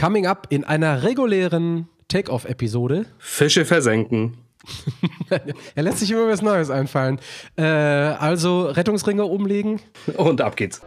Coming up in einer regulären Take-Off-Episode. Fische versenken. Er lässt sich immer was Neues einfallen. Also Rettungsringe umlegen. Und ab geht's.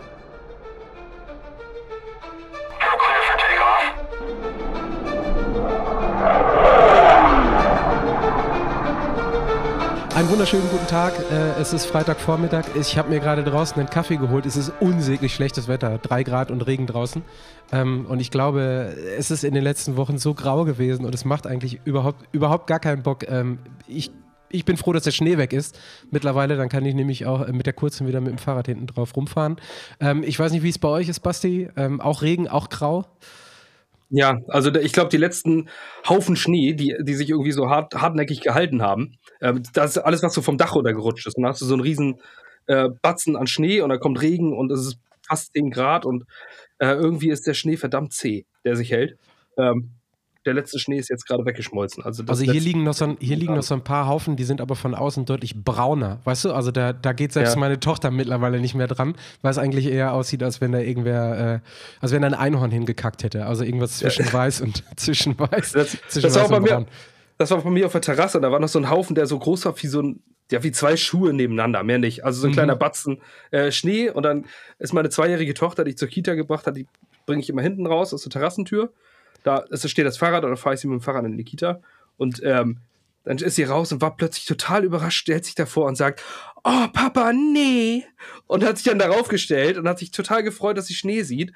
Einen wunderschönen guten Tag. Es ist Freitagvormittag. Ich habe mir gerade draußen einen Kaffee geholt. Es ist unsäglich schlechtes Wetter. 3 Grad und Regen draußen. Und ich glaube, es ist in den letzten Wochen so grau gewesen und es macht eigentlich überhaupt gar keinen Bock. Ich bin froh, dass der Schnee weg ist. Mittlerweile, dann kann ich nämlich auch mit der Kurzen wieder mit dem Fahrrad hinten drauf rumfahren. Ich weiß nicht, wie es bei euch ist, Basti. Auch Regen, auch grau? Ja, also ich glaube, die letzten Haufen Schnee, die sich irgendwie so hartnäckig gehalten haben, das ist alles, was so vom Dach runtergerutscht ist. Und dann hast du so einen riesen Batzen an Schnee und dann kommt Regen und es ist fast 10 Grad und irgendwie ist der Schnee verdammt zäh, der sich hält. Der letzte Schnee ist jetzt gerade weggeschmolzen. Also hier liegen noch so ein paar Haufen, die sind aber von außen deutlich brauner. Weißt du, also da geht selbst meine Tochter mittlerweile nicht mehr dran, weil es eigentlich eher aussieht, als wenn da irgendwer, als wenn da ein Einhorn hingekackt hätte. Also irgendwas zwischen weiß und zwischen weiß. Das war bei mir auf der Terrasse. Da war noch so ein Haufen, der so groß war wie 2 Schuhe nebeneinander, mehr nicht. Also so ein kleiner Batzen Schnee. Und dann ist meine 2-jährige Tochter, die ich zur Kita gebracht hat, die bringe ich immer hinten raus aus der Terrassentür. Da steht das Fahrrad und dann fahre ich sie mit dem Fahrrad in die Kita. Und dann ist sie raus und war plötzlich total überrascht, stellt sich davor und sagt, oh Papa, nee. Und hat sich dann darauf gestellt und hat sich total gefreut, dass sie Schnee sieht.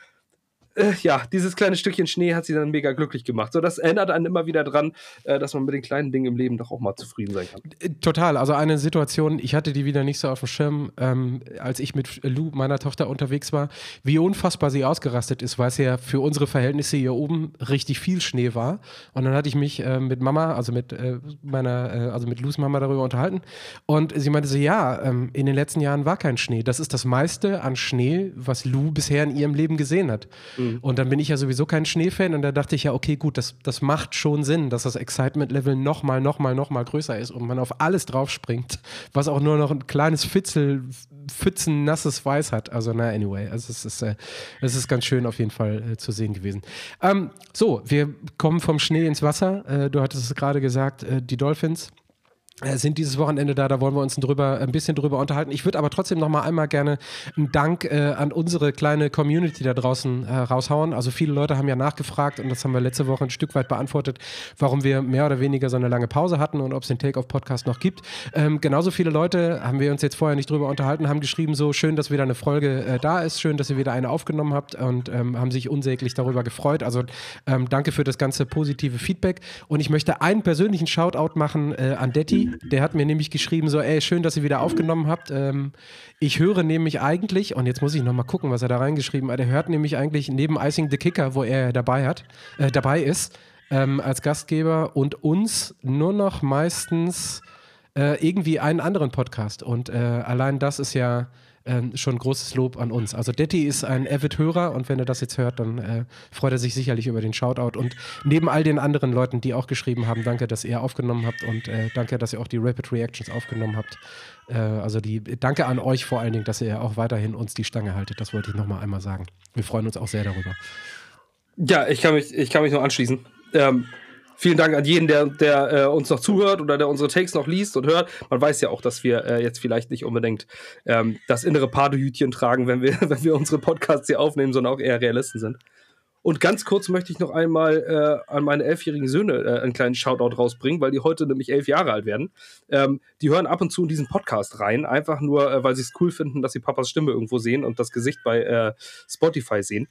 Dieses kleine Stückchen Schnee hat sie dann mega glücklich gemacht. So, das erinnert einen immer wieder dran, dass man mit den kleinen Dingen im Leben doch auch mal zufrieden sein kann. Total, also eine Situation, ich hatte die wieder nicht so auf dem Schirm, als ich mit Lou, meiner Tochter, unterwegs war, wie unfassbar sie ausgerastet ist, weil es ja für unsere Verhältnisse hier oben richtig viel Schnee war. Und dann hatte ich mich mit Mama, also mit mit Lous Mama darüber unterhalten. Und sie meinte so, in den letzten Jahren war kein Schnee. Das ist das meiste an Schnee, was Lou bisher in ihrem Leben gesehen hat. Und dann bin ich ja sowieso kein Schneefan und da dachte ich ja, okay, gut, das macht schon Sinn, dass das Excitement-Level noch mal größer ist und man auf alles drauf springt, was auch nur noch ein kleines Pfützen nasses Weiß hat. Also anyway, also es ist ganz schön auf jeden Fall zu sehen gewesen. Wir kommen vom Schnee ins Wasser. Du hattest es gerade gesagt, die Dolphins sind dieses Wochenende da wollen wir uns ein bisschen drüber unterhalten. Ich würde aber trotzdem noch mal einmal gerne einen Dank an unsere kleine Community da draußen raushauen. Also viele Leute haben ja nachgefragt und das haben wir letzte Woche ein Stück weit beantwortet, warum wir mehr oder weniger so eine lange Pause hatten und ob es den Take-Off-Podcast noch gibt. Genauso viele Leute, haben wir uns jetzt vorher nicht drüber unterhalten, haben geschrieben, so schön, dass wieder eine Folge da ist, schön, dass ihr wieder eine aufgenommen habt und haben sich unsäglich darüber gefreut. Also danke für das ganze positive Feedback und ich möchte einen persönlichen Shoutout machen an Detti. Der hat mir nämlich geschrieben, so, schön, dass ihr wieder aufgenommen habt. Ich höre nämlich eigentlich, und jetzt muss ich nochmal gucken, was er da reingeschrieben hat, er hört nämlich eigentlich neben Icing the Kicker, wo er dabei ist, als Gastgeber und uns nur noch meistens irgendwie einen anderen Podcast. Und allein das ist ja schon großes Lob an uns. Also Detti ist ein Avid-Hörer und wenn er das jetzt hört, dann freut er sich sicherlich über den Shoutout. Und neben all den anderen Leuten, die auch geschrieben haben, danke, dass ihr aufgenommen habt und danke, dass ihr auch die Rapid Reactions aufgenommen habt. Danke an euch vor allen Dingen, dass ihr auch weiterhin uns die Stange haltet. Das wollte ich nochmal einmal sagen. Wir freuen uns auch sehr darüber. Ja, ich kann mich nur anschließen. Vielen Dank an jeden, der uns noch zuhört oder der unsere Takes noch liest und hört. Man weiß ja auch, dass wir jetzt vielleicht nicht unbedingt das innere Padehütchen tragen, wenn wir unsere Podcasts hier aufnehmen, sondern auch eher Realisten sind. Und ganz kurz möchte ich noch einmal an meine 11-jährigen Söhne einen kleinen Shoutout rausbringen, weil die heute nämlich 11 Jahre alt werden. Die hören ab und zu in diesen Podcast rein, einfach nur, weil sie es cool finden, dass sie Papas Stimme irgendwo sehen und das Gesicht bei Spotify sehen.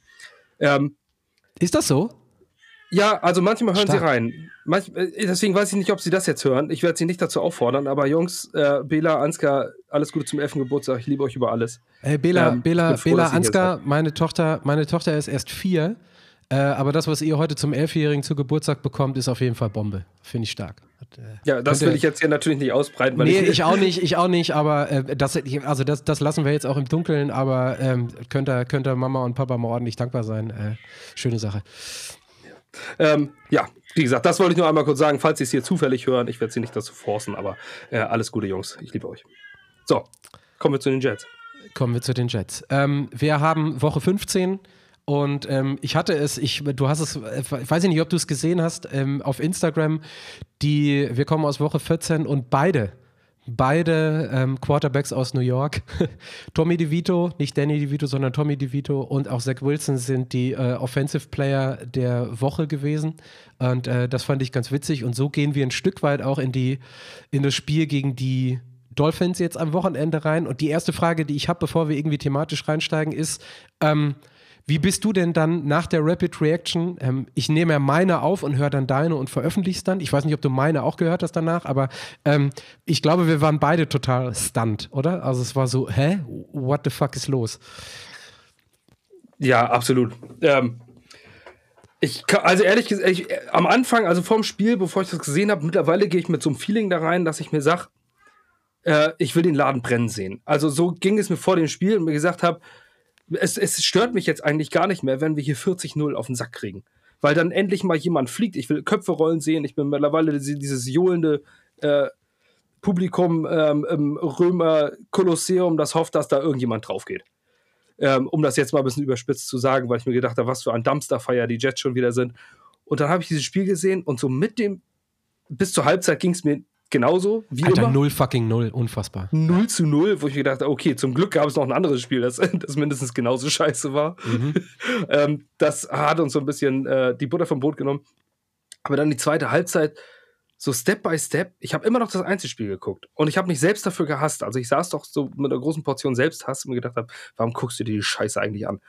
Ist das so? Ja, also manchmal hören sie rein. Deswegen weiß ich nicht, ob sie das jetzt hören. Ich werde sie nicht dazu auffordern, aber Jungs, Bela, Ansgar, alles Gute zum 11. Geburtstag. Ich liebe euch über alles. Bela, Ansgar, meine Tochter ist erst 4, aber das, was ihr heute zum 11-Jährigen zu Geburtstag bekommt, ist auf jeden Fall Bombe. Finde ich stark. Das will ich jetzt hier natürlich nicht ausbreiten. Weil ich auch nicht, aber das lassen wir jetzt auch im Dunkeln, aber könnt ihr Mama und Papa mal ordentlich dankbar sein. Schöne Sache. Wie gesagt, das wollte ich nur einmal kurz sagen, falls Sie es hier zufällig hören. Ich werde Sie nicht dazu forcen, aber alles Gute, Jungs. Ich liebe euch. So, kommen wir zu den Jets. Wir haben Woche 15 Und ich hatte es, du hast es, ich weiß nicht, ob du es gesehen hast, auf Instagram, wir kommen aus Woche 14 und beide Quarterbacks aus New York, Tommy DeVito, nicht Danny DeVito, sondern Tommy DeVito und auch Zach Wilson sind die Offensive Player der Woche gewesen. Und das fand ich ganz witzig. Und so gehen wir ein Stück weit auch in das Spiel gegen die Dolphins jetzt am Wochenende rein. Und die erste Frage, die ich habe, bevor wir irgendwie thematisch reinsteigen, ist, wie bist du denn dann nach der Rapid Reaction? Ich nehme ja meine auf und höre dann deine und veröffentliche es dann. Ich weiß nicht, ob du meine auch gehört hast danach, aber ich glaube, wir waren beide total stunned, oder? Also es war so, hä? What the fuck ist los? Ja, absolut. Also ehrlich gesagt, am Anfang, also vorm Spiel, bevor ich das gesehen habe, mittlerweile gehe ich mit so einem Feeling da rein, dass ich mir sage, ich will den Laden brennen sehen. Also so ging es mir vor dem Spiel und mir gesagt habe, es stört mich jetzt eigentlich gar nicht mehr, wenn wir hier 40-0 auf den Sack kriegen. Weil dann endlich mal jemand fliegt. Ich will Köpfe rollen sehen. Ich bin mittlerweile dieses johlende Publikum im Römer Kolosseum, das hofft, dass da irgendjemand drauf geht. Um das jetzt mal ein bisschen überspitzt zu sagen, weil ich mir gedacht habe, was für ein Dumpsterfire die Jets schon wieder sind. Und dann habe ich dieses Spiel gesehen und so bis zur Halbzeit ging es mir genauso wie Alter, immer. 0-0, unfassbar. 0-0, wo ich mir gedacht habe, okay, zum Glück gab es noch ein anderes Spiel, das mindestens genauso scheiße war. Mhm. Das hat uns so ein bisschen die Butter vom Brot genommen. Aber dann die zweite Halbzeit, so Step by Step, ich habe immer noch das Einzelspiel geguckt. Und ich habe mich selbst dafür gehasst. Also ich saß doch so mit einer großen Portion Selbsthass und mir gedacht habe, warum guckst du dir die Scheiße eigentlich an?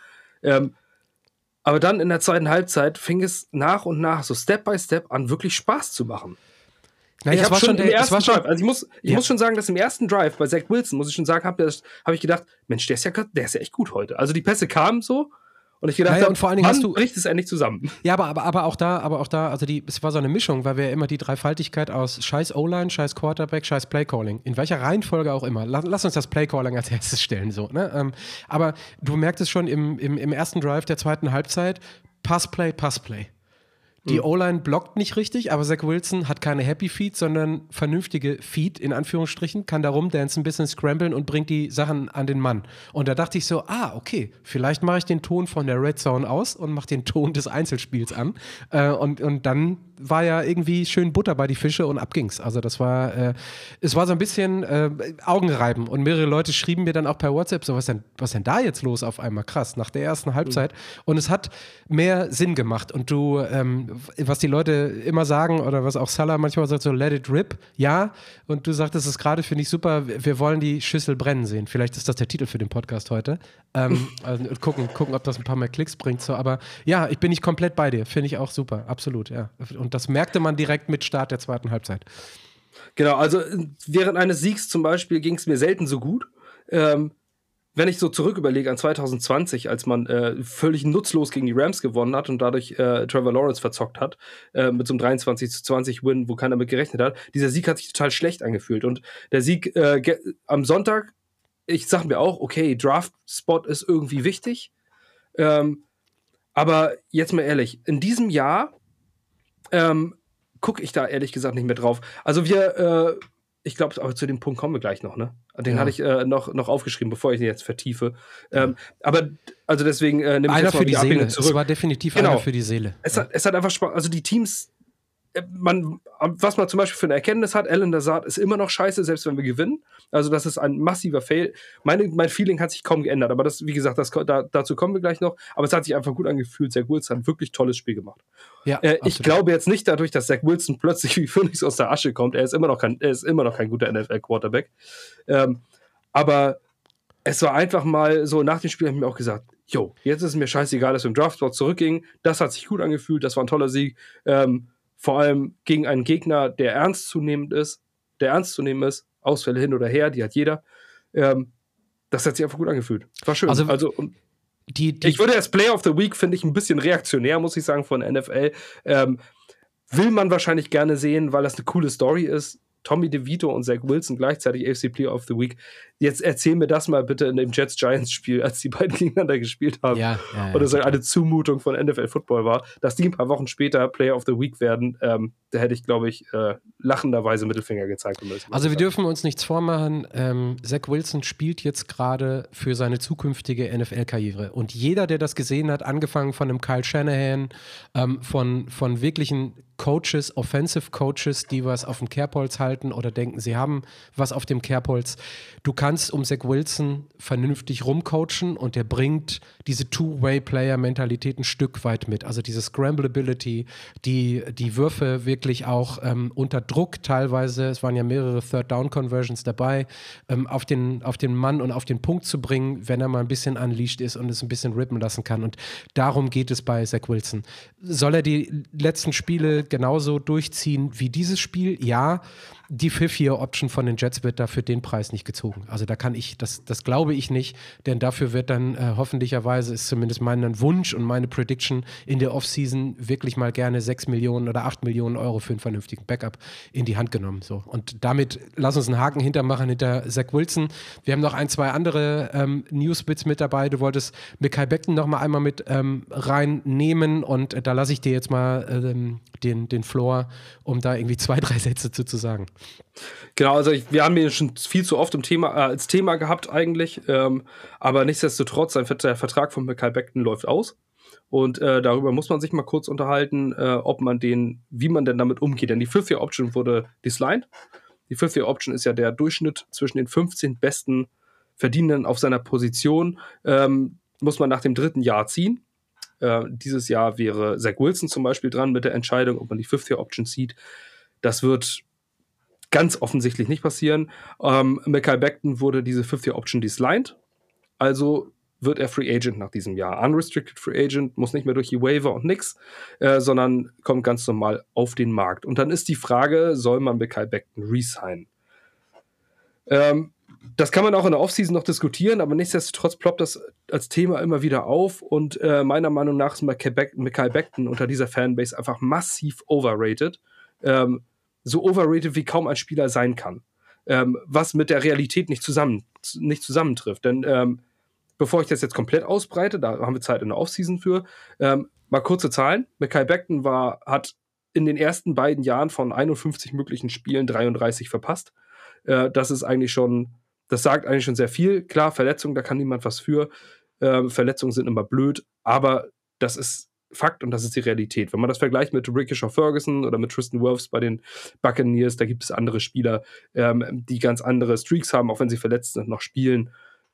Aber dann in der zweiten Halbzeit fing es nach und nach so Step by Step an, wirklich Spaß zu machen. Naja, ich habe schon im ersten Drive, also ich muss schon sagen, dass im ersten Drive bei Zach Wilson, muss ich schon sagen, habe ich gedacht, Mensch, der ist ja echt gut heute. Also die Pässe kamen so und ich gedacht, und vor allen Dingen bricht es endlich zusammen. Ja, aber auch da, also es war so eine Mischung, weil wir ja immer die Dreifaltigkeit aus scheiß O-Line, scheiß Quarterback, scheiß Playcalling, in welcher Reihenfolge auch immer. Lass uns das Playcalling als erstes stellen, so, ne? Aber du merktest schon im ersten Drive der zweiten Halbzeit, Passplay. Die O-Line blockt nicht richtig, aber Zach Wilson hat keine Happy Feet, sondern vernünftige Feet, in Anführungsstrichen, kann da rumdancen, ein bisschen scramblen und bringt die Sachen an den Mann. Und da dachte ich so, okay, vielleicht mache ich den Ton von der Red Zone aus und mache den Ton des Einzelspiels an. Und dann war ja irgendwie schön Butter bei die Fische und ab ging's. Also es war so ein bisschen Augenreiben und mehrere Leute schrieben mir dann auch per WhatsApp so, was denn da jetzt los auf einmal? Krass, nach der ersten Halbzeit. Und es hat mehr Sinn gemacht und du, was die Leute immer sagen oder was auch Salah manchmal sagt, so let it rip, ja, und du sagtest es gerade, finde ich super, wir wollen die Schüssel brennen sehen. Vielleicht ist das der Titel für den Podcast heute. Also gucken, ob das ein paar mehr Klicks bringt. So. Aber ja, bin ich komplett bei dir, finde ich auch super, absolut, ja. Und das merkte man direkt mit Start der zweiten Halbzeit. Genau, also während eines Siegs zum Beispiel ging es mir selten so gut. Wenn ich so zurück überlege an 2020, als man völlig nutzlos gegen die Rams gewonnen hat und dadurch Trevor Lawrence verzockt hat, mit so einem 23-20-Win, wo keiner mit gerechnet hat, dieser Sieg hat sich total schlecht angefühlt. Und der Sieg am Sonntag, ich sag mir auch, okay, Draft-Spot ist irgendwie wichtig. Aber jetzt mal ehrlich, in diesem Jahr gucke ich da ehrlich gesagt nicht mehr drauf. Also ich glaube, aber zu dem Punkt kommen wir gleich noch, ne? Den hatte ich noch aufgeschrieben, bevor ich ihn jetzt vertiefe. Aber also deswegen nehme ich jetzt mal die Ablehnung zurück. Es war definitiv einer für die Seele. Es hat einfach Spaß. Also die Teams, was man zum Beispiel für eine Erkenntnis hat, Alan Lazard ist immer noch scheiße, selbst wenn wir gewinnen. Also das ist ein massiver Fail. Mein Feeling hat sich kaum geändert, aber das, wie gesagt, dazu kommen wir gleich noch. Aber es hat sich einfach gut angefühlt. Zach Wilson hat ein wirklich tolles Spiel gemacht. Ja, ich glaube jetzt nicht dadurch, dass Zach Wilson plötzlich wie Phönix aus der Asche kommt. Er ist immer noch kein guter NFL-Quarterback. Aber es war einfach mal so, nach dem Spiel habe ich mir auch gesagt, jetzt ist es mir scheißegal, dass wir im Draftspot zurückgingen. Das hat sich gut angefühlt, das war ein toller Sieg. Vor allem gegen einen Gegner, der ernst zu nehmen ist. Ausfälle hin oder her, die hat jeder. Das hat sich einfach gut angefühlt. War schön. Also ich würde das Player of the Week, finde ich, ein bisschen reaktionär, muss ich sagen, von NFL. Will man wahrscheinlich gerne sehen, weil das eine coole Story ist. Tommy DeVito und Zach Wilson gleichzeitig AFC Player of the Week. Jetzt erzähl mir das mal bitte in dem Jets-Giants-Spiel, als die beiden gegeneinander gespielt haben. Ja, und es eine Zumutung von NFL-Football war, dass die ein paar Wochen später Player of the Week werden. Da hätte ich, glaube ich, lachenderweise Mittelfinger gezeigt müssen. Also wir dürfen uns nichts vormachen. Zach Wilson spielt jetzt gerade für seine zukünftige NFL-Karriere. Und jeder, der das gesehen hat, angefangen von einem Kyle Shanahan, von wirklichen Coaches, Offensive Coaches, die was auf dem Kerbholz halten oder denken, sie haben was auf dem Kerbholz. Du kannst um Zach Wilson vernünftig rumcoachen und der bringt diese Two-Way-Player-Mentalität ein Stück weit mit. Also diese Scramblability, die Würfe wirklich auch unter Druck teilweise, es waren ja mehrere Third-Down-Conversions dabei, auf den Mann und auf den Punkt zu bringen, wenn er mal ein bisschen unleashed ist und es ein bisschen rippen lassen kann. Und darum geht es bei Zach Wilson. Soll er die letzten Spiele genauso durchziehen wie dieses Spiel? Ja, die Fifth-Year-Option von den Jets wird da für den Preis nicht gezogen. Also da kann ich, das glaube ich nicht, denn dafür wird dann hoffentlicherweise, ist zumindest mein Wunsch und meine Prediction, in der Offseason wirklich mal gerne 6 Millionen oder 8 Millionen Euro für einen vernünftigen Backup in die Hand genommen. So. Und damit lass uns einen Haken hintermachen hinter Zach Wilson. Wir haben noch 1, 2 andere Newsbits mit dabei. Du wolltest Mekhi Becton noch mal einmal mit reinnehmen und da lasse ich dir jetzt mal den Floor, um da irgendwie 2, 3 Sätze zu sagen. Genau, also wir haben ihn schon viel zu oft als Thema gehabt eigentlich, aber nichtsdestotrotz, der Vertrag von Mekhi Becton läuft aus und darüber muss man sich mal kurz unterhalten, wie man denn damit umgeht, denn die Fifth-Year-Option wurde declined. Die Fifth-Year-Option ist ja der Durchschnitt zwischen den 15 besten Verdienenden auf seiner Position, muss man nach dem 3. Jahr ziehen. Dieses Jahr wäre Zach Wilson zum Beispiel dran mit der Entscheidung, ob man die Fifth-Year-Option zieht. Das wird ganz offensichtlich nicht passieren. Mekhi Becton wurde diese Fifth-Year-Option declined, also wird er Free Agent nach diesem Jahr. Unrestricted Free Agent, muss nicht mehr durch die Waiver und nix, sondern kommt ganz normal auf den Markt. Und dann ist die Frage, soll man Mekhi Becton resignen? Das kann man auch in der Offseason noch diskutieren, aber nichtsdestotrotz ploppt das als Thema immer wieder auf und meiner Meinung nach ist Mekhi Becton unter dieser Fanbase einfach massiv overrated. So overrated, wie kaum ein Spieler sein kann. Was mit der Realität nicht zusammentrifft. Denn bevor ich das jetzt komplett ausbreite, da haben wir Zeit in der Offseason für, mal kurze Zahlen. Mekhi Becton hat in den ersten beiden Jahren von 51 möglichen Spielen 33 verpasst. Das sagt eigentlich schon sehr viel. Klar, Verletzungen, da kann niemand was für. Verletzungen sind immer blöd, aber das ist Fakt und das ist die Realität. Wenn man das vergleicht mit Rickishaw Ferguson oder mit Tristan Wirfs bei den Buccaneers, da gibt es andere Spieler, die ganz andere Streaks haben, auch wenn sie verletzt sind, noch spielen.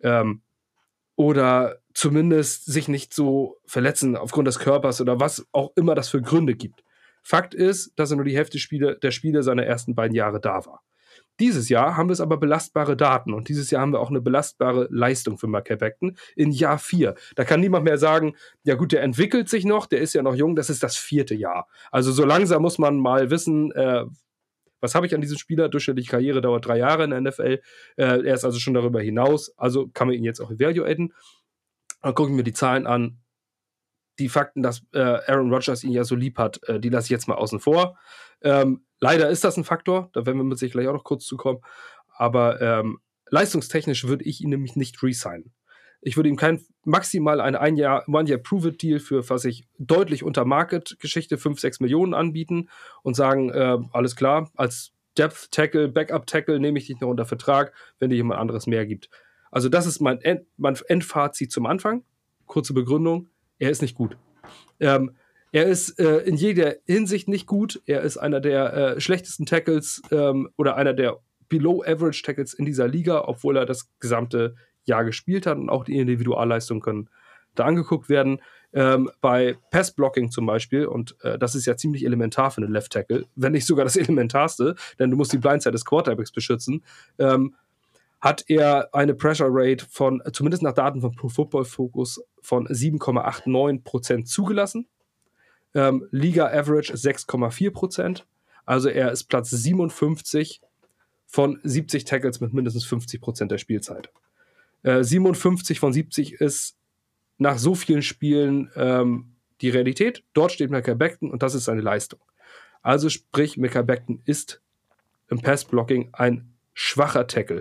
Oder zumindest sich nicht so verletzen aufgrund des Körpers oder was auch immer das für Gründe gibt. Fakt ist, dass er nur die Hälfte der Spiele seiner ersten beiden Jahre da war. Dieses Jahr haben wir es aber belastbare Daten und dieses Jahr haben wir auch eine belastbare Leistung für Mekhi Becton in Jahr 4. Da kann niemand mehr sagen, ja gut, der entwickelt sich noch, der ist ja noch jung, das ist das 4. Jahr. Also so langsam muss man mal wissen, was habe ich an diesem Spieler? Durchschnittliche Karriere dauert 3 Jahre in der NFL. Er ist also schon darüber hinaus, also kann man ihn jetzt auch evaluaten. Dann gucken wir die Zahlen an. Die Fakten, dass Aaron Rodgers ihn ja so lieb hat, die lasse ich jetzt mal außen vor. Leider ist das ein Faktor, da werden wir mit sich gleich auch noch kurz zukommen. Aber leistungstechnisch würde ich ihn nämlich nicht resignen. Ich würde ihm maximal eine One-Year-Prove-It-Deal für, was ich deutlich unter Market-Geschichte 5-6 Millionen anbieten und sagen, alles klar, als Depth-Tackle, Backup-Tackle nehme ich dich noch unter Vertrag, wenn dir jemand anderes mehr gibt. Also das ist mein Endfazit zum Anfang. Kurze Begründung, er ist nicht gut. Er ist in jeder Hinsicht nicht gut. Er ist einer der schlechtesten Tackles oder einer der Below-Average-Tackles in dieser Liga, obwohl er das gesamte Jahr gespielt hat und auch die Individualleistungen können da angeguckt werden. Bei Pass-Blocking zum Beispiel, und das ist ja ziemlich elementar für einen Left-Tackle, wenn nicht sogar das Elementarste, denn du musst die Blindside des Quarterbacks beschützen, hat er eine Pressure Rate von, zumindest nach Daten von Pro Football Focus, von 7,89% zugelassen. Liga Average 6,4%. Also er ist Platz 57 von 70 Tackles mit mindestens 50% der Spielzeit. 57 von 70 ist nach so vielen Spielen die Realität. Dort steht Mekhi Becton und das ist seine Leistung. Also sprich, Mekhi Becton ist im Pass-Blocking ein schwacher Tackle.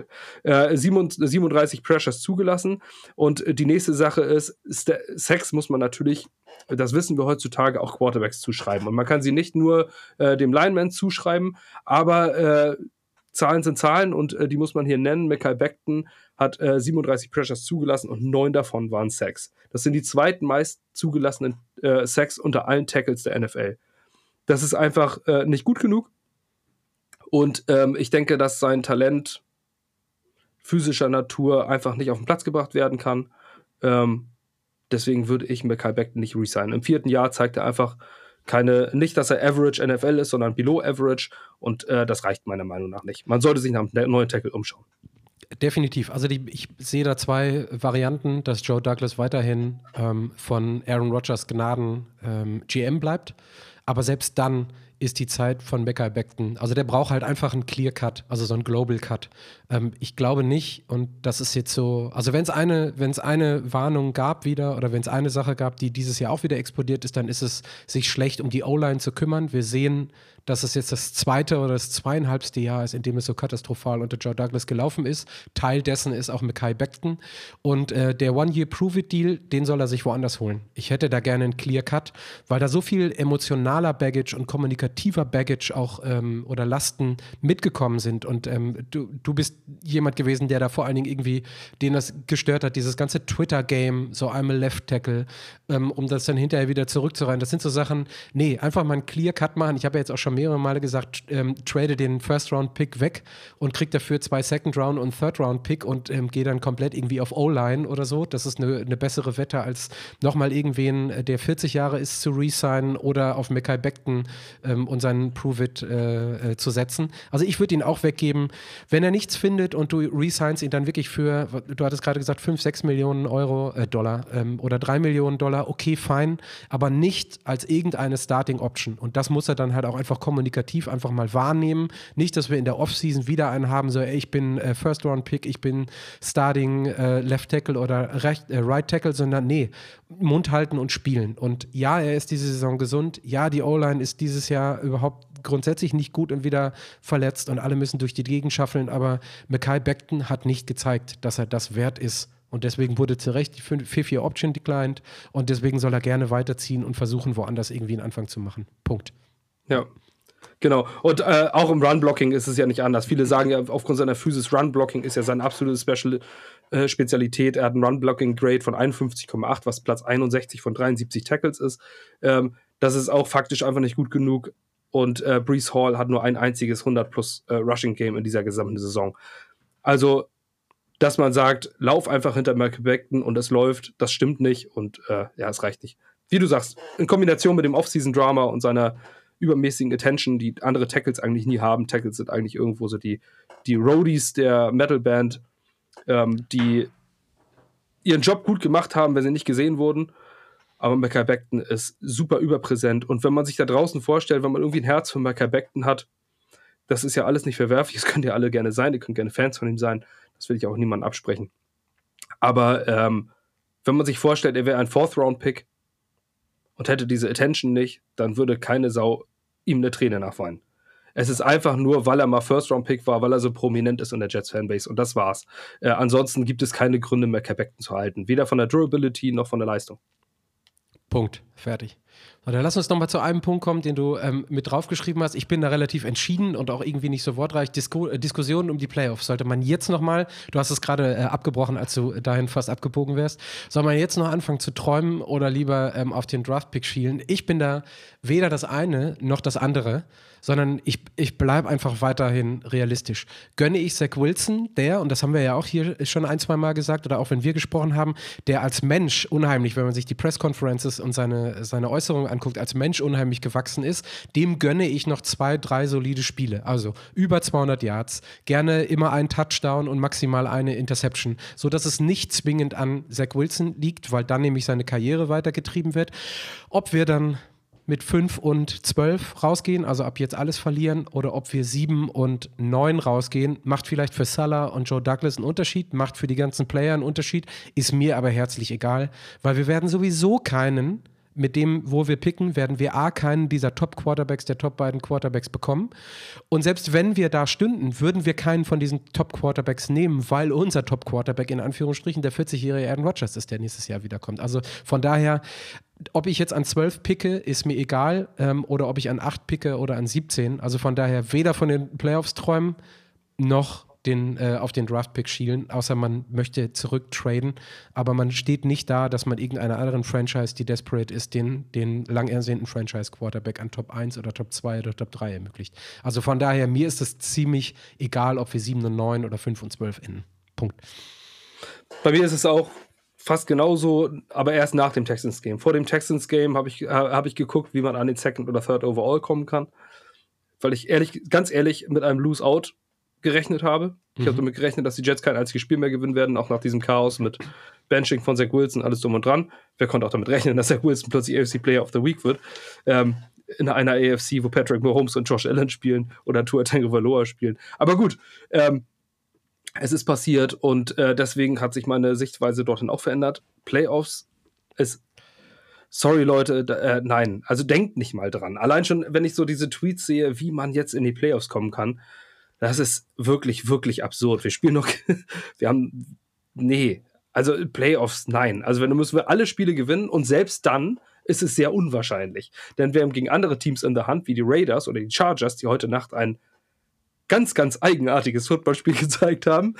37 Pressures zugelassen. Und die nächste Sache ist, Sacks muss man natürlich, das wissen wir heutzutage, auch Quarterbacks zuschreiben. Und man kann sie nicht nur dem Lineman zuschreiben, aber Zahlen sind Zahlen und die muss man hier nennen. Mekhi Becton hat 37 Pressures zugelassen und 9 davon waren Sacks. Das sind die zweitmeist zugelassenen Sacks unter allen Tackles der NFL. Das ist einfach nicht gut genug. Und ich denke, dass sein Talent physischer Natur einfach nicht auf den Platz gebracht werden kann. Deswegen würde ich Mekhi Becton nicht resignen. Im 4. Jahr zeigt er einfach nicht, dass er Average NFL ist, sondern Below Average. Und das reicht meiner Meinung nach nicht. Man sollte sich nach einem neuen Tackle umschauen. Definitiv. Also ich sehe da 2 Varianten, dass Joe Douglas weiterhin von Aaron Rodgers Gnaden GM bleibt. Aber selbst dann ist die Zeit von Mekhi Becton, also der braucht halt einfach einen Clear Cut, also so einen Global Cut. Ich glaube nicht, und das ist jetzt so, also wenn es eine Warnung gab wieder oder wenn es eine Sache gab, die dieses Jahr auch wieder explodiert ist, dann ist es, sich schlecht um die O-Line zu kümmern. Wir sehen, dass es jetzt das 2. oder das 2,5. Jahr ist, in dem es so katastrophal unter Joe Douglas gelaufen ist. Teil dessen ist auch Mekhi Becton. Und der One-Year-Prove-It-Deal, den soll er sich woanders holen. Ich hätte da gerne einen Clear-Cut, weil da so viel emotionaler Baggage und kommunikativer Baggage auch oder Lasten mitgekommen sind. Und du bist jemand gewesen, der da vor allen Dingen irgendwie, den das gestört hat, dieses ganze Twitter-Game, so I'm a Left Tackle, um das dann hinterher wieder zurückzureihen. Das sind so Sachen, nee, einfach mal einen Clear-Cut machen. Ich habe ja jetzt auch schon mehrere Male gesagt, trade den First-Round-Pick weg und krieg dafür 2 Second-Round- und Third-Round-Pick und gehe dann komplett irgendwie auf O-Line oder so. Das ist eine bessere Wette, als nochmal irgendwen, der 40 Jahre ist, zu resignen oder auf Mekhi Becton und seinen Prove-It zu setzen. Also ich würde ihn auch weggeben. Wenn er nichts findet und du resignst ihn dann wirklich für, du hattest gerade gesagt, 5-6 Millionen Dollar oder 3 Millionen Dollar, okay, fein, aber nicht als irgendeine Starting-Option. Und das muss er dann halt auch einfach kommunikativ einfach mal wahrnehmen. Nicht, dass wir in der Offseason wieder einen haben, so, ey, ich bin First-Round-Pick, ich bin Starting Left Tackle oder Right Tackle, sondern nee, Mund halten und spielen. Und ja, er ist diese Saison gesund. Ja, die O-Line ist dieses Jahr überhaupt grundsätzlich nicht gut und wieder verletzt und alle müssen durch die Gegend schaffeln, aber Mekhi Becton hat nicht gezeigt, dass er das wert ist. Und deswegen wurde zu Recht die 4-4 Option declined und deswegen soll er gerne weiterziehen und versuchen, woanders irgendwie einen Anfang zu machen. Punkt. Ja, genau. Und auch im Run-Blocking ist es ja nicht anders. Viele sagen ja, aufgrund seiner Physis, Run-Blocking ist ja seine absolute Spezialität. Er hat einen Run-Blocking-Grade von 51,8, was Platz 61 von 73 Tackles ist. Das ist auch faktisch einfach nicht gut genug. Und Breece Hall hat nur ein einziges 100+ Rushing-Game in dieser gesamten Saison. Also, dass man sagt, lauf einfach hinter Mekhi Becton und es läuft, das stimmt nicht. Und es reicht nicht. Wie du sagst, in Kombination mit dem Off-Season-Drama und seiner übermäßigen Attention, die andere Tackles eigentlich nie haben. Tackles sind eigentlich irgendwo so die Roadies der Metal-Band, die ihren Job gut gemacht haben, wenn sie nicht gesehen wurden. Aber Mekhi Becton ist super überpräsent. Und wenn man sich da draußen vorstellt, wenn man irgendwie ein Herz für Mekhi Becton hat, das ist ja alles nicht verwerflich. Das könnt ihr alle gerne sein. Ihr könnt gerne Fans von ihm sein. Das will ich auch niemandem absprechen. Aber wenn man sich vorstellt, er wäre ein Fourth-Round-Pick und hätte diese Attention nicht, dann würde keine Sau ihm eine Träne nachweinen. Es ist einfach nur, weil er mal First-Round-Pick war, weil er so prominent ist in der Jets-Fanbase. Und das war's. Ansonsten gibt es keine Gründe, Mekhi Becton zu halten. Weder von der Durability noch von der Leistung. Punkt. Fertig. So, dann lass uns nochmal zu einem Punkt kommen, den du mit draufgeschrieben hast. Ich bin da relativ entschieden und auch irgendwie nicht so wortreich. Diskussionen um die Playoffs. Sollte man jetzt nochmal, du hast es gerade abgebrochen, als du dahin fast abgebogen wärst, soll man jetzt noch anfangen zu träumen oder lieber auf den Draft-Pick schielen? Ich bin da weder das eine noch das andere, sondern ich bleibe einfach weiterhin realistisch. Gönne ich Zach Wilson, und das haben wir ja auch hier schon 1-2 Mal gesagt, oder auch wenn wir gesprochen haben, der als Mensch unheimlich, wenn man sich die Press-Conferences und seine Äußerungen anguckt, als Mensch unheimlich gewachsen ist, dem gönne ich noch 2-3 solide Spiele. Also über 200 Yards, gerne immer einen Touchdown und maximal eine Interception, sodass es nicht zwingend an Zach Wilson liegt, weil dann nämlich seine Karriere weitergetrieben wird. Ob wir dann mit 5-12 rausgehen, also ab jetzt alles verlieren, oder ob wir 7-9 rausgehen, macht vielleicht für Salah und Joe Douglas einen Unterschied, macht für die ganzen Player einen Unterschied, ist mir aber herzlich egal, weil wir werden sowieso keinen mit dem, wo wir picken, werden wir keinen dieser Top-Quarterbacks, der Top beiden Quarterbacks bekommen. Und selbst wenn wir da stünden, würden wir keinen von diesen Top-Quarterbacks nehmen, weil unser Top-Quarterback in Anführungsstrichen der 40-jährige Aaron Rodgers ist, der nächstes Jahr wiederkommt. Also von daher, ob ich jetzt an 12 picke, ist mir egal, oder ob ich an 8 picke oder an 17. Also von daher weder von den Playoffs träumen, noch auf den Draft-Pick schielen, außer man möchte zurücktraden. Aber man steht nicht da, dass man irgendeiner anderen Franchise, die desperate ist, den lang ersehnten Franchise-Quarterback an Top 1 oder Top 2 oder Top 3 ermöglicht. Also von daher, mir ist es ziemlich egal, ob wir 7 und 9 oder 5 und 12 enden. Punkt. Bei mir ist es auch fast genauso, aber erst nach dem Texans-Game. Vor dem Texans-Game habe ich geguckt, wie man an den Second oder Third Overall kommen kann, weil ich ganz ehrlich mit einem Lose-Out gerechnet habe. Ich habe damit gerechnet, dass die Jets kein einziges Spiel mehr gewinnen werden, auch nach diesem Chaos mit Benching von Zach Wilson, alles drum und dran. Wer konnte auch damit rechnen, dass Zach Wilson plötzlich AFC Player of the Week wird? In einer AFC, wo Patrick Mahomes und Josh Allen spielen oder Tua Tagovailoa spielen. Aber gut, es ist passiert und deswegen hat sich meine Sichtweise dorthin auch verändert. Playoffs ist sorry, Leute, nein. Also denkt nicht mal dran. Allein schon, wenn ich so diese Tweets sehe, wie man jetzt in die Playoffs kommen kann, das ist wirklich, wirklich absurd. Wir spielen noch, also Playoffs, nein. Also müssen wir alle Spiele gewinnen und selbst dann ist es sehr unwahrscheinlich. Denn wir haben gegen andere Teams in der Hand, wie die Raiders oder die Chargers, die heute Nacht ein ganz, ganz eigenartiges Footballspiel gezeigt haben,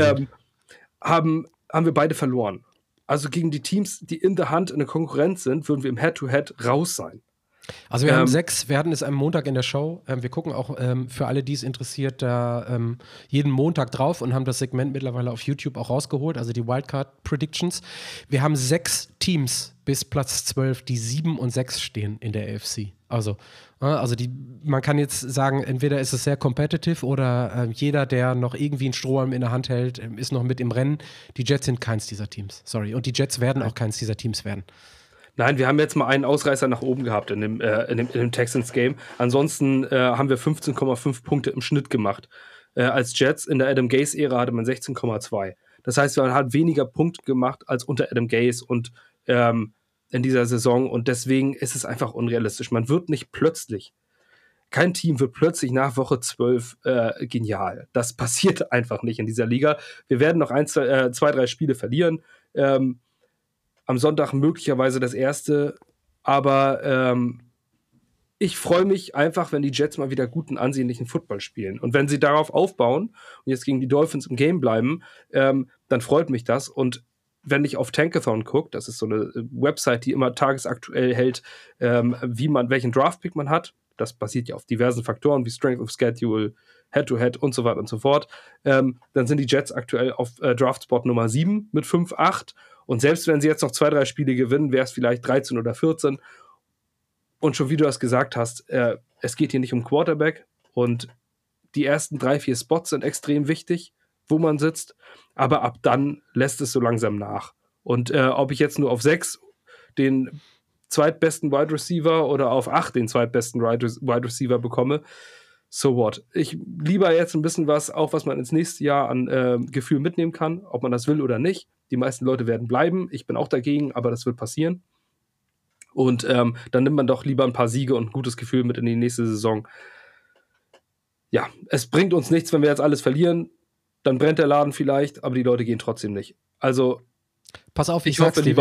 haben wir beide verloren. Also gegen die Teams, die in der Hand in der Konkurrenz sind, würden wir im Head-to-Head raus sein. Also wir haben 6, wir hatten es am Montag in der Show. Wir gucken auch für alle, die es interessiert, da jeden Montag drauf und haben das Segment mittlerweile auf YouTube auch rausgeholt, also die Wildcard Predictions. Wir haben 6 Teams bis Platz 12, die 7 und 6 stehen in der AFC. Also man kann jetzt sagen, entweder ist es sehr competitive oder jeder, der noch irgendwie einen Strohhalm in der Hand hält, ist noch mit im Rennen. Die Jets sind keins dieser Teams. Sorry. Und die Jets werden auch keins dieser Teams werden. Nein, wir haben jetzt mal einen Ausreißer nach oben gehabt in dem Texans-Game. Ansonsten haben wir 15,5 Punkte im Schnitt gemacht. Als Jets in der Adam Gase-Ära hatte man 16,2. Das heißt, man hat weniger Punkte gemacht als unter Adam Gase und in dieser Saison. Und deswegen ist es einfach unrealistisch. Man wird nicht plötzlich, kein Team wird plötzlich nach Woche 12 genial. Das passiert einfach nicht in dieser Liga. Wir werden noch 2, 3 Spiele verlieren. Am Sonntag möglicherweise das erste, aber ich freue mich einfach, wenn die Jets mal wieder guten, ansehnlichen Football spielen. Und wenn sie darauf aufbauen und jetzt gegen die Dolphins im Game bleiben, dann freut mich das. Und wenn ich auf Tankathon gucke, das ist so eine Website, die immer tagesaktuell hält, welchen Draftpick man hat. Das basiert ja auf diversen Faktoren wie Strength of Schedule, Head-to-Head und so weiter und so fort. Dann sind die Jets aktuell auf Draftspot Nummer 7 mit 5-8. Und selbst wenn sie jetzt noch 2, 3 Spiele gewinnen, wäre es vielleicht 13 oder 14. Und schon wie du das gesagt hast, es geht hier nicht um Quarterback. Und die ersten 3, 4 Spots sind extrem wichtig, wo man sitzt. Aber ab dann lässt es so langsam nach. Und ob ich jetzt nur auf 6 den zweitbesten Wide Receiver oder auf 8 den zweitbesten Wide Receiver bekomme, so what? Ich lieber jetzt ein bisschen was man ins nächste Jahr an Gefühl mitnehmen kann, ob man das will oder nicht. Die meisten Leute werden bleiben. Ich bin auch dagegen, aber das wird passieren. Und dann nimmt man doch lieber ein paar Siege und ein gutes Gefühl mit in die nächste Saison. Ja, es bringt uns nichts, wenn wir jetzt alles verlieren. Dann brennt der Laden vielleicht, aber die Leute gehen trotzdem nicht. Also pass auf, ich sag's dir,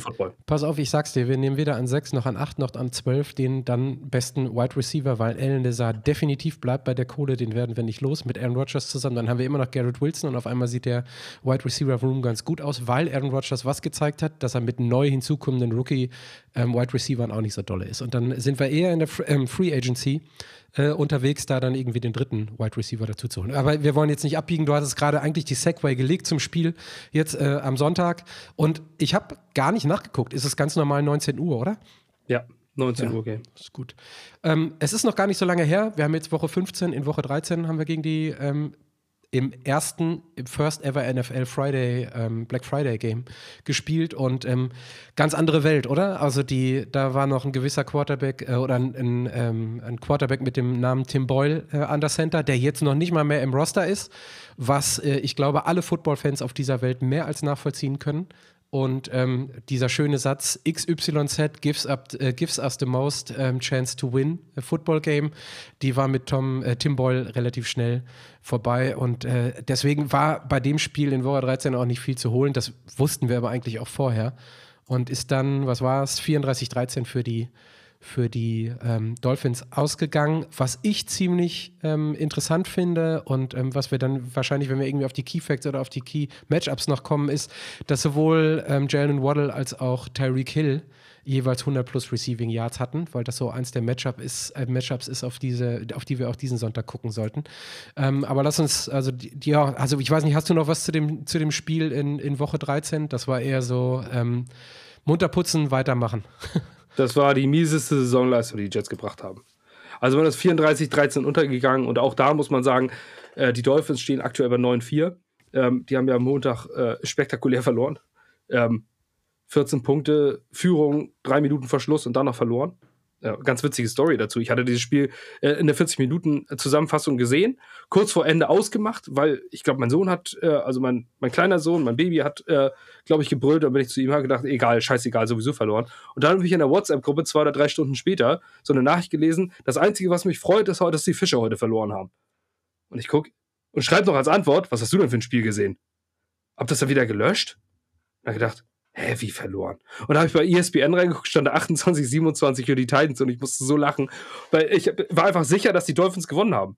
wir nehmen weder an 6 noch an 8 noch an 12 den dann besten Wide Receiver, weil Allen Lazard definitiv bleibt bei der Kohle, den werden wir nicht los mit Aaron Rodgers zusammen. Dann haben wir immer noch Garrett Wilson und auf einmal sieht der Wide Receiver Room ganz gut aus, weil Aaron Rodgers was gezeigt hat, dass er mit neu hinzukommenden Rookie Wide Receivern auch nicht so dolle ist. Und dann sind wir eher in der Free Agency unterwegs, da dann irgendwie den dritten Wide Receiver dazu zu holen. Aber wir wollen jetzt nicht abbiegen. Du hattest gerade eigentlich die Segway gelegt zum Spiel jetzt am Sonntag. Und ich habe gar nicht nachgeguckt. Ist es ganz normal 19 Uhr, oder? Ja, 19 Uhr, okay. Ist gut. Es ist noch gar nicht so lange her. Wir haben jetzt Woche 15. In Woche 13 haben wir gegen die im First Ever NFL Friday, Black Friday Game gespielt und ganz andere Welt, oder? Also da war noch ein gewisser Quarterback oder ein Quarterback mit dem Namen Tim Boyle an der Center, der jetzt noch nicht mal mehr im Roster ist, was ich glaube, alle Football-Fans auf dieser Welt mehr als nachvollziehen können. Und dieser schöne Satz, XYZ gives us the most chance to win a football game, die war mit Tim Boyle relativ schnell vorbei. Und deswegen war bei dem Spiel in Woche 13 auch nicht viel zu holen. Das wussten wir aber eigentlich auch vorher. Und ist dann, was war es, 34-13 für die Dolphins ausgegangen. Was ich ziemlich interessant finde und was wir dann wahrscheinlich, wenn wir irgendwie auf die Key Facts oder auf die Key Matchups noch kommen, ist, dass sowohl Jalen Waddle als auch Tyreek Hill jeweils 100 plus Receiving Yards hatten, weil das so eins der Matchups ist, auf die wir auch diesen Sonntag gucken sollten. Aber lass uns, also ich weiß nicht, hast du noch was zu dem Spiel in Woche 13? Das war eher so munter putzen, weitermachen. Das war die mieseste Saisonleistung, die Jets gebracht haben. Also man ist 34-13 untergegangen und auch da muss man sagen, die Dolphins stehen aktuell bei 9-4. Die haben ja am Montag spektakulär verloren. 14 Punkte, Führung, 3 Minuten Verschluss und dann noch verloren. Ja, ganz witzige Story dazu. Ich hatte dieses Spiel in der 40-Minuten-Zusammenfassung gesehen, kurz vor Ende ausgemacht, weil ich glaube, mein Sohn hat, also mein kleiner Sohn, mein Baby hat, glaube ich, gebrüllt. Da bin ich zu ihm gedacht, egal, scheißegal, sowieso verloren. Und dann habe ich in der WhatsApp-Gruppe 2 oder 3 Stunden später so eine Nachricht gelesen, das Einzige, was mich freut, ist heute, dass die Fischer heute verloren haben. Und ich gucke und schreibe noch als Antwort, was hast du denn für ein Spiel gesehen? Hab das dann wieder gelöscht? Und habe gedacht, wie verloren? Und da habe ich bei ESPN reingeguckt, stand da 28-27 für die Titans und ich musste so lachen, weil ich war einfach sicher, dass die Dolphins gewonnen haben.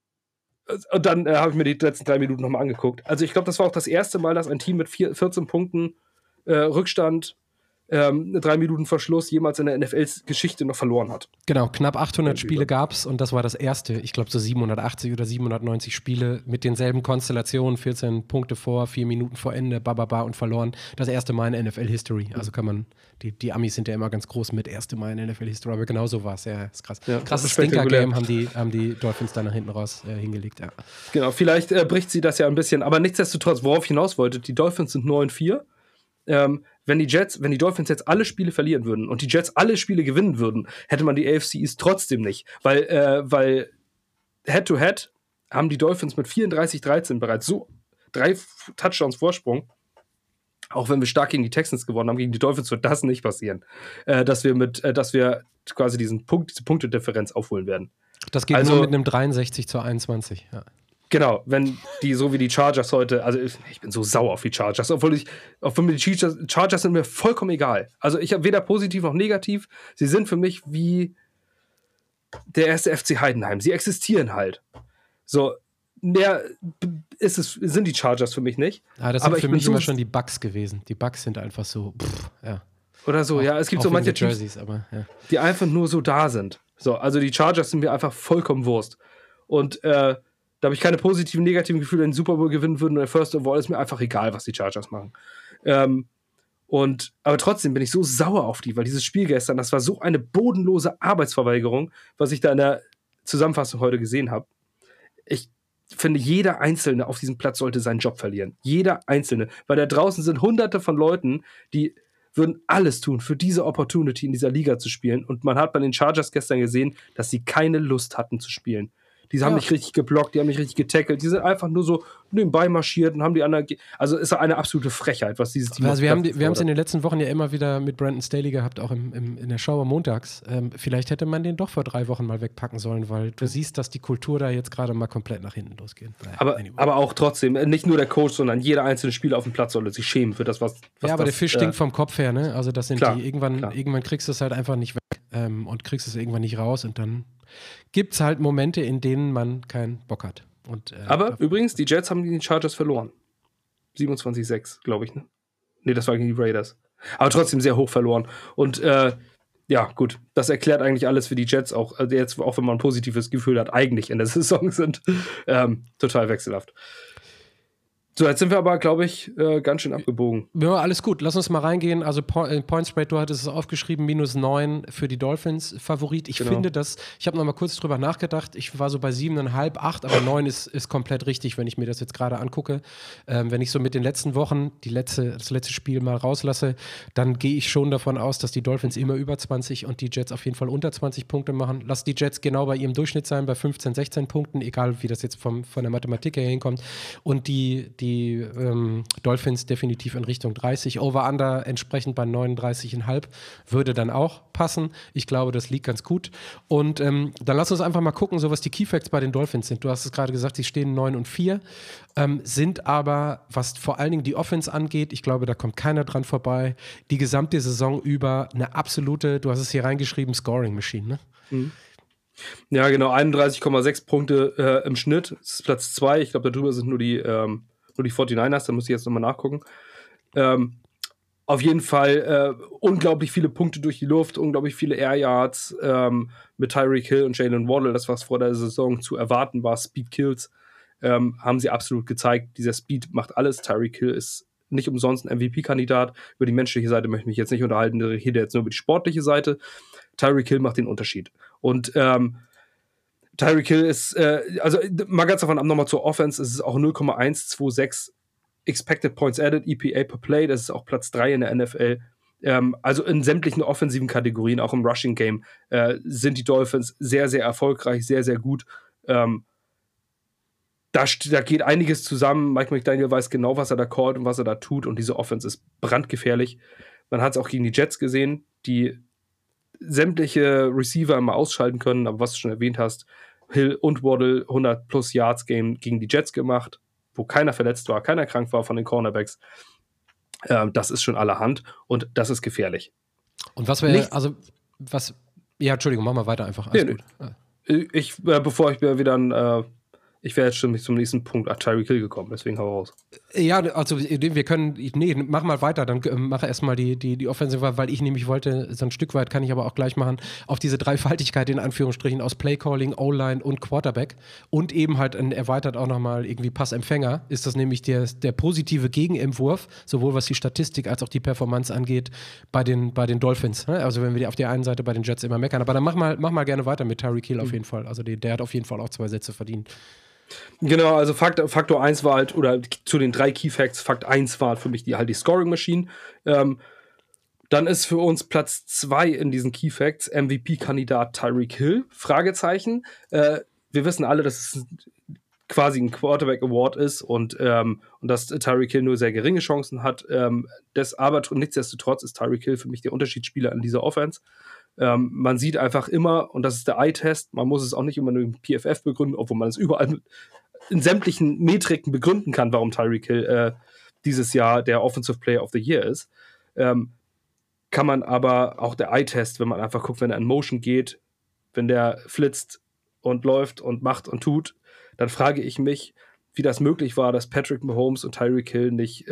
Und dann habe ich mir die letzten 3 Minuten nochmal angeguckt. Also ich glaube, das war auch das erste Mal, dass ein Team mit 14 Punkten Rückstand 3 Minuten Verschluss jemals in der NFL-Geschichte noch verloren hat. Genau, knapp 800 Spiele gab es und das war das erste. Ich glaube so 780 oder 790 Spiele mit denselben Konstellationen, 14 Punkte vor, 4 Minuten vor Ende, und verloren. Das erste Mal in NFL-History. Also kann man, die Amis sind ja immer ganz groß mit erste Mal in NFL-History, aber genau so war es. Ja, ist krass. Ja, krasses Stinker-Game haben die Dolphins dann nach hinten raus hingelegt. Ja. Genau, vielleicht bricht sie das ja ein bisschen, aber nichtsdestotrotz, worauf ich hinaus wollte, die Dolphins sind 9-4. Wenn die Dolphins jetzt alle Spiele verlieren würden und die Jets alle Spiele gewinnen würden, hätte man die AFC East trotzdem nicht. Weil Head-to-Head haben die Dolphins mit 34-13 bereits so 3 Touchdowns Vorsprung. Auch wenn wir stark gegen die Texans gewonnen haben, gegen die Dolphins wird das nicht passieren. Dass wir quasi diese Punktedifferenz aufholen werden. Das geht nur mit einem 63-21, ja. Genau, wenn die so wie die Chargers heute, also ich bin so sauer auf die Chargers, obwohl mir die Chargers sind mir vollkommen egal. Also ich habe weder positiv noch negativ. Sie sind für mich wie der erste FC Heidenheim. Sie existieren halt. So, mehr sind die Chargers für mich nicht. Ja, das sind für mich immer schon die Bucks gewesen. Die Bucks sind einfach so, ja. Oder so, ja. Es gibt so manche Jerseys, aber ja. Die einfach nur so da sind. So, also die Chargers sind mir einfach vollkommen Wurst. Und da habe ich keine positiven, negativen Gefühle, wenn die Super Bowl gewinnen würden oder First of All, ist mir einfach egal, was die Chargers machen. Aber trotzdem bin ich so sauer auf die, weil dieses Spiel gestern, das war so eine bodenlose Arbeitsverweigerung, was ich da in der Zusammenfassung heute gesehen habe. Ich finde, jeder Einzelne auf diesem Platz sollte seinen Job verlieren. Jeder Einzelne. Weil da draußen sind Hunderte von Leuten, die würden alles tun, für diese Opportunity in dieser Liga zu spielen. Und man hat bei den Chargers gestern gesehen, dass sie keine Lust hatten zu spielen. Die haben nicht richtig geblockt, die haben nicht richtig getackelt, die sind einfach nur so nebenbei marschiert und haben die anderen. Also ist eine absolute Frechheit, was dieses Team also wir haben es in den letzten Wochen ja immer wieder mit Brandon Staley gehabt, auch in der Show am Montags. Vielleicht hätte man den doch vor 3 Wochen mal wegpacken sollen, weil du siehst, dass die Kultur da jetzt gerade mal komplett nach hinten losgeht. Naja, aber auch trotzdem, nicht nur der Coach, sondern jeder einzelne Spieler auf dem Platz sollte sich schämen für das, was ja, aber der Fisch stinkt vom Kopf her, ne? Also das sind klar, die, irgendwann kriegst du es halt einfach nicht weg und kriegst es irgendwann nicht raus und dann gibt es halt Momente, in denen man keinen Bock hat. Aber übrigens, die Jets haben gegen die Chargers verloren. 27-6, glaube ich, ne? Nee, das war gegen die Raiders. Aber trotzdem sehr hoch verloren. Und ja, gut, das erklärt eigentlich alles für die Jets, auch jetzt, auch wenn man ein positives Gefühl hat, eigentlich in der Saison sind. Total wechselhaft. So, jetzt sind wir aber, glaube ich, ganz schön abgebogen. Ja, alles gut. Lass uns mal reingehen. Also Point Spread, du hattest es aufgeschrieben, -9 für die Dolphins Favorit. Ich finde das, ich habe noch mal kurz drüber nachgedacht, ich war so bei 7,5, 8, aber 9 ist komplett richtig, wenn ich mir das jetzt gerade angucke. Wenn ich so mit den letzten Wochen das letzte Spiel mal rauslasse, dann gehe ich schon davon aus, dass die Dolphins immer über 20 und die Jets auf jeden Fall unter 20 Punkte machen. Lass die Jets genau bei ihrem Durchschnitt sein, bei 15, 16 Punkten, egal wie das jetzt von der Mathematik her hinkommt. Und die die Dolphins definitiv in Richtung 30. Over-Under entsprechend bei 39,5 würde dann auch passen. Ich glaube, das liegt ganz gut. Und dann lass uns einfach mal gucken, so was die Keyfacts bei den Dolphins sind. Du hast es gerade gesagt, sie stehen 9-4, sind aber, was vor allen Dingen die Offense angeht, ich glaube, da kommt keiner dran vorbei, die gesamte Saison über eine absolute, du hast es hier reingeschrieben, Scoring-Machine, ne? Mhm. Ja, genau, 31,6 Punkte im Schnitt. Das ist Platz 2. Ich glaube, darüber sind nur die 49ers, da muss ich jetzt nochmal nachgucken. Auf jeden Fall unglaublich viele Punkte durch die Luft, unglaublich viele Air Yards mit Tyreek Hill und Jalen Waddle. Das, was vor der Saison zu erwarten war, Speed Kills, haben sie absolut gezeigt. Dieser Speed macht alles. Tyreek Hill ist nicht umsonst ein MVP-Kandidat. Über die menschliche Seite möchte ich mich jetzt nicht unterhalten. Ich rede jetzt nur über die sportliche Seite. Tyreek Hill macht den Unterschied. Und Tyreek Hill ist, also mal ganz davon ab, nochmal zur Offense, es ist auch 0,126 Expected Points Added, EPA per Play, das ist auch Platz 3 in der NFL. Also in sämtlichen offensiven Kategorien, auch im Rushing Game, sind die Dolphins sehr, sehr erfolgreich, sehr, sehr gut. Da geht einiges zusammen. Mike McDaniel weiß genau, was er da callt und was er da tut. Und diese Offense ist brandgefährlich. Man hat es auch gegen die Jets gesehen, die sämtliche Receiver immer ausschalten können. Aber was du schon erwähnt hast, Hill und Waddle 100+ Yards Game gegen die Jets gemacht, wo keiner verletzt war, keiner krank war von den Cornerbacks. Das ist schon allerhand und das ist gefährlich. Und was wäre, ja, Entschuldigung, mach mal weiter einfach. Alles gut. Bevor ich wieder ich wäre jetzt schon zum nächsten Punkt Tyreek Hill gekommen, deswegen hau raus. Ja, also wir können, mach mal weiter, dann mache erstmal die Offensive, weil ich nämlich wollte, so ein Stück weit kann ich aber auch gleich machen, auf diese Dreifaltigkeit in Anführungsstrichen aus Playcalling, O-Line und Quarterback und eben halt erweitert auch nochmal irgendwie Passempfänger, ist das nämlich der positive Gegenentwurf, sowohl was die Statistik als auch die Performance angeht, bei den Dolphins. Also wenn wir auf der einen Seite bei den Jets immer meckern, aber dann mach mal gerne weiter mit Tyreek Hill auf jeden Fall. Also der hat auf jeden Fall auch 2 Sätze verdient. Genau, also Faktor 1 war halt, oder zu den 3 Key Facts, Fakt 1 war für mich die Scoring Machine. Dann ist für uns Platz 2 in diesen Key Facts MVP-Kandidat Tyreek Hill, Fragezeichen. Wir wissen alle, dass es quasi ein Quarterback Award ist und dass Tyreek Hill nur sehr geringe Chancen hat. Aber nichtsdestotrotz ist Tyreek Hill für mich der Unterschiedsspieler in dieser Offense. Man sieht einfach immer, und das ist der Eye-Test, man muss es auch nicht immer nur im PFF begründen, obwohl man es überall in sämtlichen Metriken begründen kann, warum Tyreek Hill dieses Jahr der Offensive Player of the Year ist. Kann man aber auch der Eye-Test, wenn man einfach guckt, wenn er in Motion geht, wenn der flitzt und läuft und macht und tut, dann frage ich mich, wie das möglich war, dass Patrick Mahomes und Tyreek Hill nicht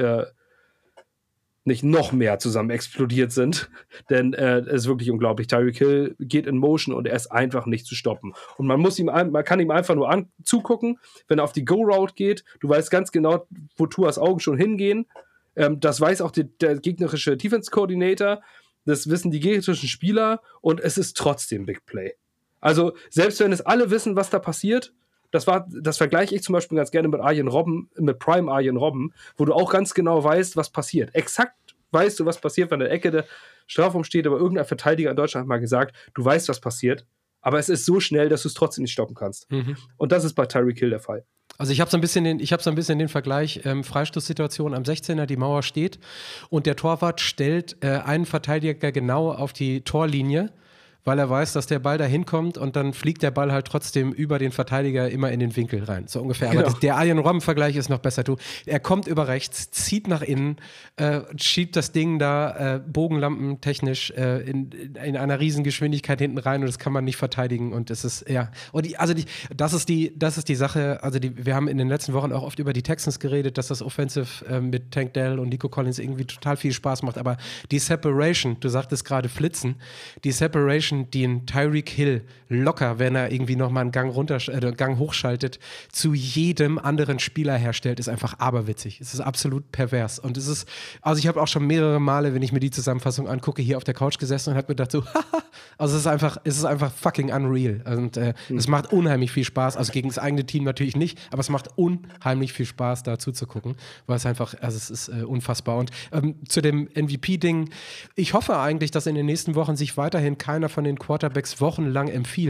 noch mehr zusammen explodiert sind. Denn es ist wirklich unglaublich. Tyreek Hill geht in Motion und er ist einfach nicht zu stoppen. Und man kann ihm einfach nur zugucken, wenn er auf die Go-Route geht. Du weißt ganz genau, wo Tuas Augen schon hingehen. Das weiß auch der gegnerische Defense-Coordinator. Das wissen die gegnerischen Spieler. Und es ist trotzdem Big Play. Also selbst wenn es alle wissen, was da passiert, das vergleiche ich zum Beispiel ganz gerne mit Prime Arjen Robben, wo du auch ganz genau weißt, was passiert. Exakt weißt du, was passiert, wenn in der Ecke der Strafraum steht, aber irgendein Verteidiger in Deutschland hat mal gesagt, du weißt, was passiert, aber es ist so schnell, dass du es trotzdem nicht stoppen kannst. Mhm. Und das ist bei Tyreek Hill der Fall. Also ich habe so ein bisschen den Vergleich, Freistoßsituation am 16er, die Mauer steht und der Torwart stellt einen Verteidiger genau auf die Torlinie, weil er weiß, dass der Ball da hinkommt und dann fliegt der Ball halt trotzdem über den Verteidiger immer in den Winkel rein, so ungefähr. Genau. Aber der Arjen Robben-Vergleich ist noch besser. Er kommt über rechts, zieht nach innen, schiebt das Ding da bogenlampentechnisch in einer riesen Geschwindigkeit hinten rein und das kann man nicht verteidigen und das ist, ja. Und das ist die Sache, also wir haben in den letzten Wochen auch oft über die Texans geredet, dass das Offensive mit Tank Dell und Nico Collins irgendwie total viel Spaß macht, aber die Separation, du sagtest gerade Flitzen, die Separation, die ein Tyreek Hill locker, wenn er irgendwie nochmal einen Gang hochschaltet, zu jedem anderen Spieler herstellt, ist einfach aberwitzig. Es ist absolut pervers. Und also ich habe auch schon mehrere Male, wenn ich mir die Zusammenfassung angucke, hier auf der Couch gesessen und habe mir gedacht so, also es ist einfach fucking unreal. Und es macht unheimlich viel Spaß, also gegen das eigene Team natürlich nicht, aber es macht unheimlich viel Spaß, da zuzugucken, weil es einfach, also es ist unfassbar. Und zu dem MVP-Ding, ich hoffe eigentlich, dass in den nächsten Wochen sich weiterhin keiner von den Quarterbacks wochenlang empfiehlt,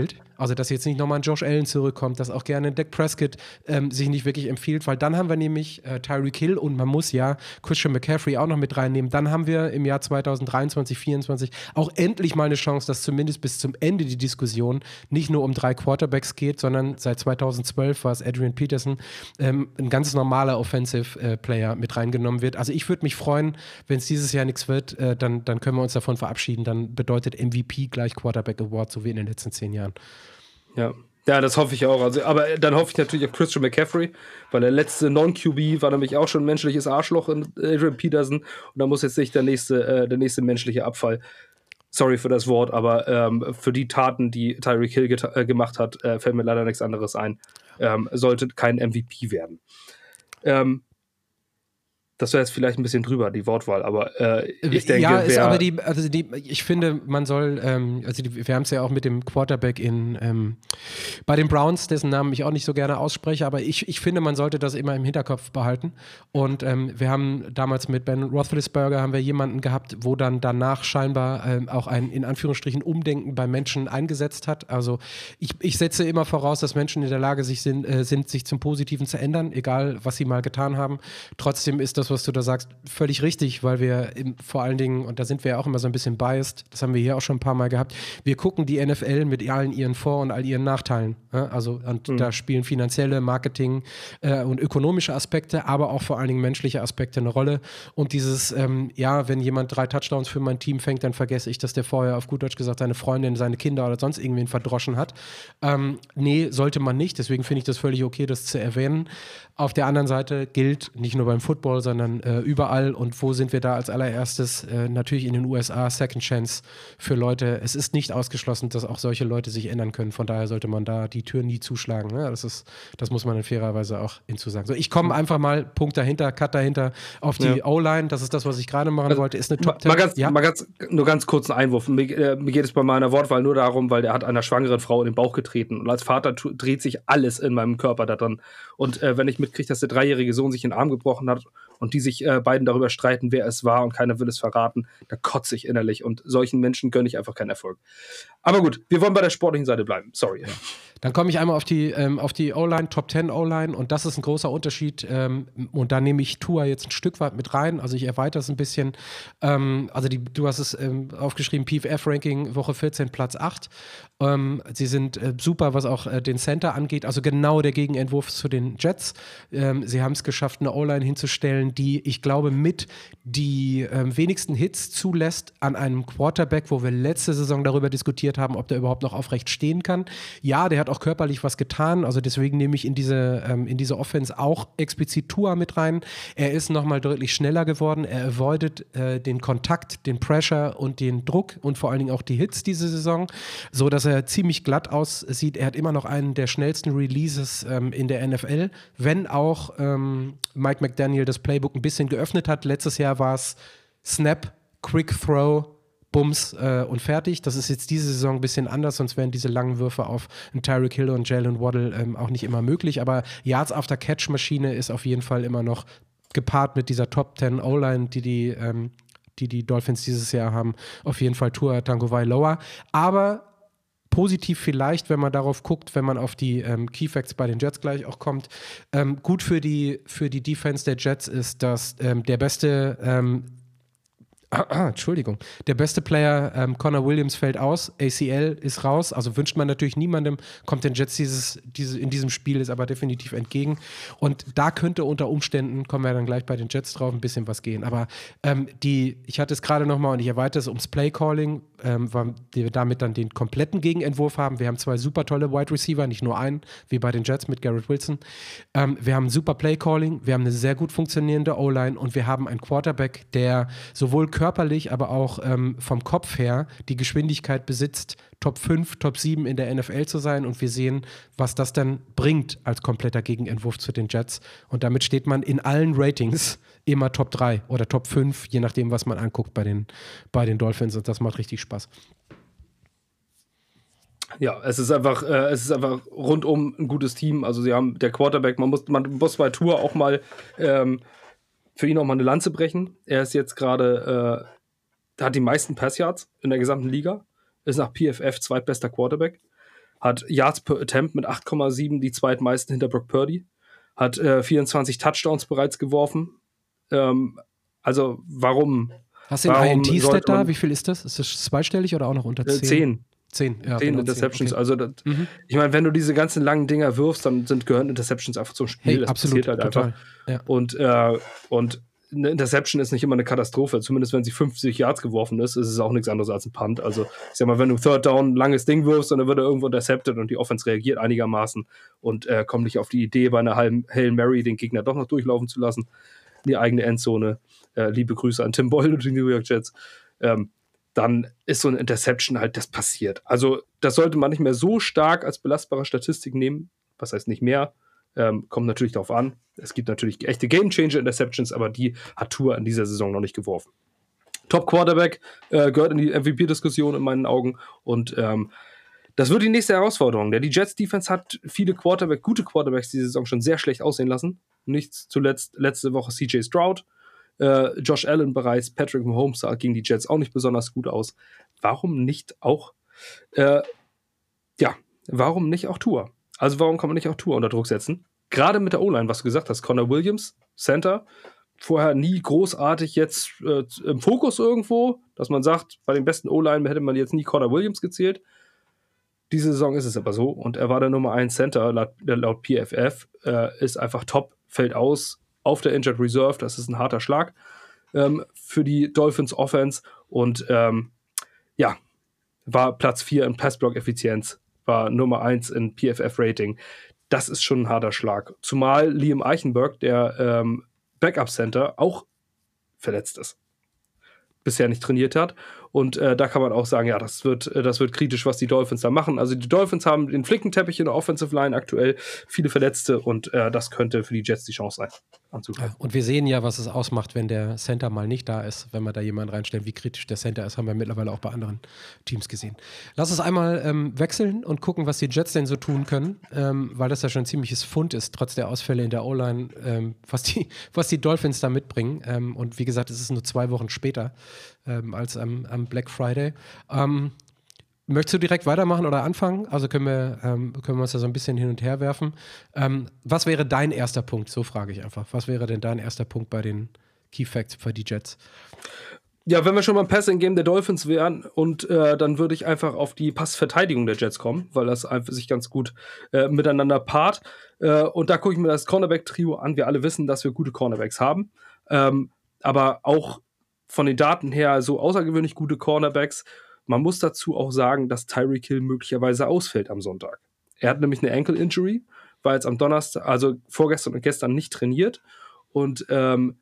Also, dass jetzt nicht nochmal ein Josh Allen zurückkommt, dass auch gerne Dak Prescott sich nicht wirklich empfiehlt, weil dann haben wir nämlich Tyreek Hill und man muss ja Christian McCaffrey auch noch mit reinnehmen. Dann haben wir im Jahr 2023, 2024 auch endlich mal eine Chance, dass zumindest bis zum Ende die Diskussion nicht nur um 3 Quarterbacks geht, sondern seit 2012 war es Adrian Peterson, ein ganz normaler Offensive Player mit reingenommen wird. Also ich würde mich freuen, wenn es dieses Jahr nichts wird, dann können wir uns davon verabschieden. Dann bedeutet MVP gleich Quarterback Award, so wie in den letzten 10 Jahren. Ja. Ja, das hoffe ich auch. Also, aber dann hoffe ich natürlich auf Christian McCaffrey, weil der letzte Non-QB war nämlich auch schon ein menschliches Arschloch in Adrian Peterson und da muss jetzt nicht der nächste menschliche Abfall. Sorry für das Wort, aber für die Taten, die Tyreek Hill gemacht hat, fällt mir leider nichts anderes ein. Sollte kein MVP werden. Das wäre jetzt vielleicht ein bisschen drüber, die Wortwahl, aber ich denke, ja, ist aber ich finde, man soll, wir haben es ja auch mit dem Quarterback bei den Browns, dessen Namen ich auch nicht so gerne ausspreche, aber ich finde, man sollte das immer im Hinterkopf behalten. Und wir haben damals mit Ben Roethlisberger haben wir jemanden gehabt, wo dann danach scheinbar auch ein, in Anführungsstrichen, Umdenken bei Menschen eingesetzt hat. Also ich setze immer voraus, dass Menschen in der Lage sind, sich zum Positiven zu ändern, egal was sie mal getan haben. Trotzdem ist das, was du da sagst, völlig richtig, weil wir vor allen Dingen, und da sind wir ja auch immer so ein bisschen biased, das haben wir hier auch schon ein paar Mal gehabt, wir gucken die NFL mit allen ihren Vor- und all ihren Nachteilen. Ja? Also da spielen finanzielle, Marketing und ökonomische Aspekte, aber auch vor allen Dingen menschliche Aspekte eine Rolle. Und dieses, wenn jemand 3 Touchdowns für mein Team fängt, dann vergesse ich, dass der vorher auf gut Deutsch gesagt seine Freundin, seine Kinder oder sonst irgendwen verdroschen hat. Nee, sollte man nicht. Deswegen finde ich das völlig okay, das zu erwähnen. Auf der anderen Seite gilt, nicht nur beim Football, sondern überall. Und wo sind wir da als allererstes? Natürlich in den USA, Second Chance für Leute. Es ist nicht ausgeschlossen, dass auch solche Leute sich ändern können. Von daher sollte man da die Tür nie zuschlagen. Ne? Das muss man in fairer Weise auch hinzusagen. So, ich komme einfach mal, Punkt dahinter, Cut dahinter, auf die O-Line. Das ist das, was ich gerade machen wollte. Ist eine Top-10. Nur ganz kurzen Einwurf. Mir geht es bei meiner Wortwahl nur darum, weil der hat einer schwangeren Frau in den Bauch getreten. Und als Vater dreht sich alles in meinem Körper daran. Und wenn ich mitkriege, dass der 3-jährige Sohn sich den Arm gebrochen hat und die sich beiden darüber streiten, wer es war und keiner will es verraten, da kotze ich innerlich. Und solchen Menschen gönne ich einfach keinen Erfolg. Aber gut, wir wollen bei der sportlichen Seite bleiben. Sorry. Ja. Dann komme ich einmal auf die O-Line, Top 10 O-Line, und das ist ein großer Unterschied. Und da nehme ich Tua jetzt ein Stück weit mit rein. Also ich erweitere es ein bisschen. Du hast es aufgeschrieben, PFF-Ranking, Woche 14, Platz 8. Sie sind super, was auch den Center angeht. Also genau der Gegenentwurf zu den Jets. Sie haben es geschafft, eine O-Line hinzustellen, die, ich glaube, mit die wenigsten Hits zulässt an einem Quarterback, wo wir letzte Saison darüber diskutiert haben, ob der überhaupt noch aufrecht stehen kann. Ja, der hat auch körperlich was getan, also deswegen nehme ich in diese Offense auch explizit Tua mit rein. Er ist nochmal deutlich schneller geworden, er avoidet den Kontakt, den Pressure und den Druck und vor allen Dingen auch die Hits diese Saison, so dass er ziemlich glatt aussieht. Er hat immer noch einen der schnellsten Releases in der NFL, wenn auch Mike McDaniel das Playbook ein bisschen geöffnet hat. Letztes Jahr war es Snap, Quick Throw, Bums und fertig. Das ist jetzt diese Saison ein bisschen anders, sonst wären diese langen Würfe auf Tyreek Hill und Jalen Waddle auch nicht immer möglich. Aber Yards After Catch Maschine ist auf jeden Fall immer noch gepaart mit dieser Top 10 O-Line, die Dolphins dieses Jahr haben. Auf jeden Fall Tua Tagovailoa. Aber positiv vielleicht, wenn man darauf guckt, wenn man auf die Key Facts bei den Jets gleich auch kommt. Gut für die Defense der Jets ist, dass der beste der beste Player, Connor Williams, fällt aus, ACL ist raus, also wünscht man natürlich niemandem, kommt den Jets in diesem Spiel ist aber definitiv entgegen, und da könnte unter Umständen, kommen wir dann gleich bei den Jets drauf, ein bisschen was gehen, aber ich hatte es gerade nochmal und ich erweitere es ums Play-Calling, weil wir damit dann den kompletten Gegenentwurf haben. Wir haben 2 super tolle Wide Receiver, nicht nur einen, wie bei den Jets mit Garrett Wilson. Wir haben super Play-Calling, wir haben eine sehr gut funktionierende O-Line und wir haben einen Quarterback, der sowohl körperlich, aber auch vom Kopf her die Geschwindigkeit besitzt, Top 5, Top 7 in der NFL zu sein, und wir sehen, was das dann bringt als kompletter Gegenentwurf zu den Jets, und damit steht man in allen Ratings immer Top 3 oder Top 5, je nachdem, was man anguckt bei den Dolphins, und das macht richtig Spaß. Ja, es ist einfach rundum ein gutes Team. Also sie haben der Quarterback, man muss bei Tua auch mal für ihn auch mal eine Lanze brechen. Er ist jetzt gerade, hat die meisten Passyards in der gesamten Liga, ist nach PFF zweitbester Quarterback. hat Yards per Attempt mit 8,7, die zweitmeisten hinter Brock Purdy, hat 24 Touchdowns bereits geworfen. Also warum? Hast du den INT-Stat da? Wie viel ist das? Ist das zweistellig oder auch noch unter 10? 10, ja. 10 genau, Interceptions. 10, okay. Also, ich meine, wenn du diese ganzen langen Dinger wirfst, dann gehören Interceptions einfach zum Spiel. Hey, das absolut, passiert halt total. einfach. Ja. Und eine Interception ist nicht immer eine Katastrophe. Zumindest wenn sie 50 Yards geworfen ist es auch nichts anderes als ein Punt. Also, ich sag mal, wenn du Third Down ein langes Ding wirfst und dann wird er irgendwo intercepted und die Offense reagiert einigermaßen und kommt nicht auf die Idee, bei einer Hail Mary den Gegner doch noch durchlaufen zu lassen in die eigene Endzone. Liebe Grüße an Tim Boyle und die New York Jets. Dann ist so ein Interception halt, das passiert. Also das sollte man nicht mehr so stark als belastbare Statistik nehmen. Was heißt nicht mehr? Kommt natürlich darauf an. Es gibt natürlich echte Game-Changer-Interceptions, aber die hat Tua in dieser Saison noch nicht geworfen. Top-Quarterback gehört in die MVP-Diskussion in meinen Augen und das wird die nächste Herausforderung. Die Jets-Defense hat viele gute Quarterbacks diese Saison schon sehr schlecht aussehen lassen. Nicht zuletzt letzte Woche CJ Stroud, Josh Allen bereits, Patrick Mahomes sah gegen die Jets auch nicht besonders gut aus. Warum nicht auch Tua? Also warum kann man nicht auch Tua unter Druck setzen? Gerade mit der O-Line, was du gesagt hast, Connor Williams, Center, vorher nie großartig jetzt im Fokus irgendwo, dass man sagt, bei den besten O-Line hätte man jetzt nie Connor Williams gezählt. Diese Saison ist es aber so und er war der Nummer 1 Center laut PFF, ist einfach top, fällt aus auf der Injured Reserve, das ist ein harter Schlag für die Dolphins Offense und war Platz 4 in Passblock-Effizienz, war Nummer 1 in PFF-Rating. Das ist schon ein harter Schlag. Zumal Liam Eichenberg, der Backup-Center, auch verletzt ist. Bisher nicht trainiert hat. Und da kann man auch sagen, ja, das wird kritisch, was die Dolphins da machen. Also die Dolphins haben den Flickenteppich in der Offensive Line aktuell, viele Verletzte und das könnte für die Jets die Chance sein. Ja, und wir sehen ja, was es ausmacht, wenn der Center mal nicht da ist. Wenn wir da jemanden reinstellen, wie kritisch der Center ist, haben wir mittlerweile auch bei anderen Teams gesehen. Lass uns einmal wechseln und gucken, was die Jets denn so tun können, weil das ja schon ein ziemliches Fund ist, trotz der Ausfälle in der O-Line, was die Dolphins da mitbringen. Und wie gesagt, es ist nur 2 Wochen später als am Black Friday. Möchtest du direkt weitermachen oder anfangen? Also können wir uns da so ein bisschen hin und her werfen. Was wäre dein erster Punkt? So frage ich einfach. Was wäre denn dein erster Punkt bei den Key Facts für die Jets? Ja, wenn wir schon beim Passing-Game der Dolphins wären und dann würde ich einfach auf die Passverteidigung der Jets kommen, weil das einfach sich ganz gut miteinander paart. Und da gucke ich mir das Cornerback-Trio an. Wir alle wissen, dass wir gute Cornerbacks haben. Aber auch von den Daten her so außergewöhnlich gute Cornerbacks. Man muss dazu auch sagen, dass Tyreek Hill möglicherweise ausfällt am Sonntag. Er hat nämlich eine Ankle-Injury, war jetzt am Donnerstag, also vorgestern und gestern nicht trainiert. Und Tyreek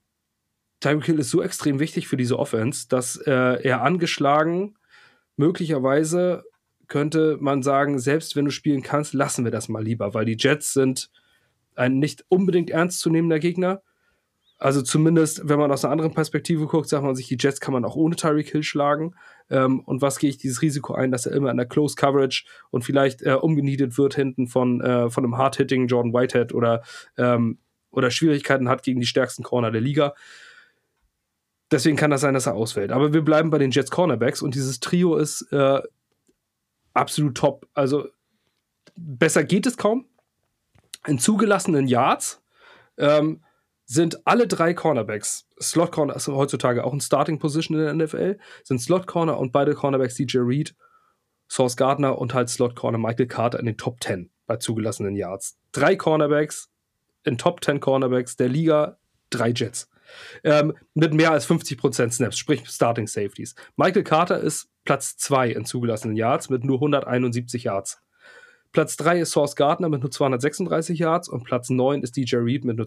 Hill ist so extrem wichtig für diese Offense, dass er angeschlagen, möglicherweise könnte man sagen, selbst wenn du spielen kannst, lassen wir das mal lieber, weil die Jets sind ein nicht unbedingt ernstzunehmender Gegner. Also zumindest, wenn man aus einer anderen Perspektive guckt, sagt man sich, die Jets kann man auch ohne Tyreek Hill schlagen. Und was gehe ich dieses Risiko ein, dass er immer in der Close Coverage und vielleicht umgenietet wird hinten von einem Hard-Hitting Jordan Whitehead oder Schwierigkeiten hat gegen die stärksten Corner der Liga. Deswegen kann das sein, dass er ausfällt. Aber wir bleiben bei den Jets Cornerbacks und dieses Trio ist absolut top. Also besser geht es kaum. In zugelassenen Yards sind alle 3 Cornerbacks, Slot Corner ist heutzutage auch ein Starting Position in der NFL, sind Slot Corner und beide Cornerbacks DJ Reed, Sauce Gardner und halt Slot Corner Michael Carter in den Top 10 bei zugelassenen Yards. 3 Cornerbacks in Top 10 Cornerbacks der Liga, 3 Jets. Mit mehr als 50% Snaps, sprich Starting Safeties. Michael Carter ist Platz 2 in zugelassenen Yards mit nur 171 Yards. Platz 3 ist Sauce Gardner mit nur 236 Yards und Platz 9 ist DJ Reed mit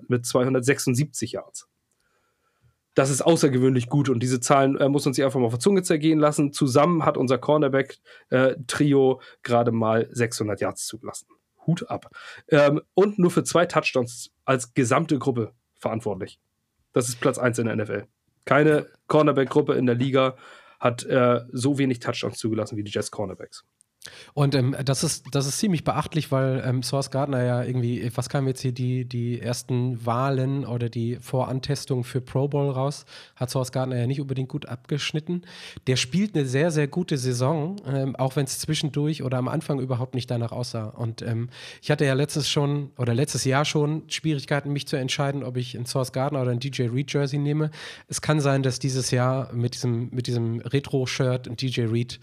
276 Yards. Das ist außergewöhnlich gut und diese Zahlen muss uns einfach mal auf der Zunge zergehen lassen. Zusammen hat unser Cornerback-Trio gerade mal 600 Yards zugelassen. Hut ab. Und nur für 2 Touchdowns als gesamte Gruppe verantwortlich. Das ist Platz 1 in der NFL. Keine Cornerback-Gruppe in der Liga hat so wenig Touchdowns zugelassen wie die Jets Cornerbacks. Und das ist ziemlich beachtlich, weil Sauce Gardner ja irgendwie, was kamen jetzt hier die ersten Wahlen oder die Vorantestung für Pro Bowl raus, hat Sauce Gardner ja nicht unbedingt gut abgeschnitten. Der spielt eine sehr, sehr gute Saison, auch wenn es zwischendurch oder am Anfang überhaupt nicht danach aussah. Und ich hatte ja letztes Jahr schon Schwierigkeiten, mich zu entscheiden, ob ich einen Sauce Gardner oder ein DJ Reed Jersey nehme. Es kann sein, dass dieses Jahr mit diesem Retro-Shirt ein DJ Reed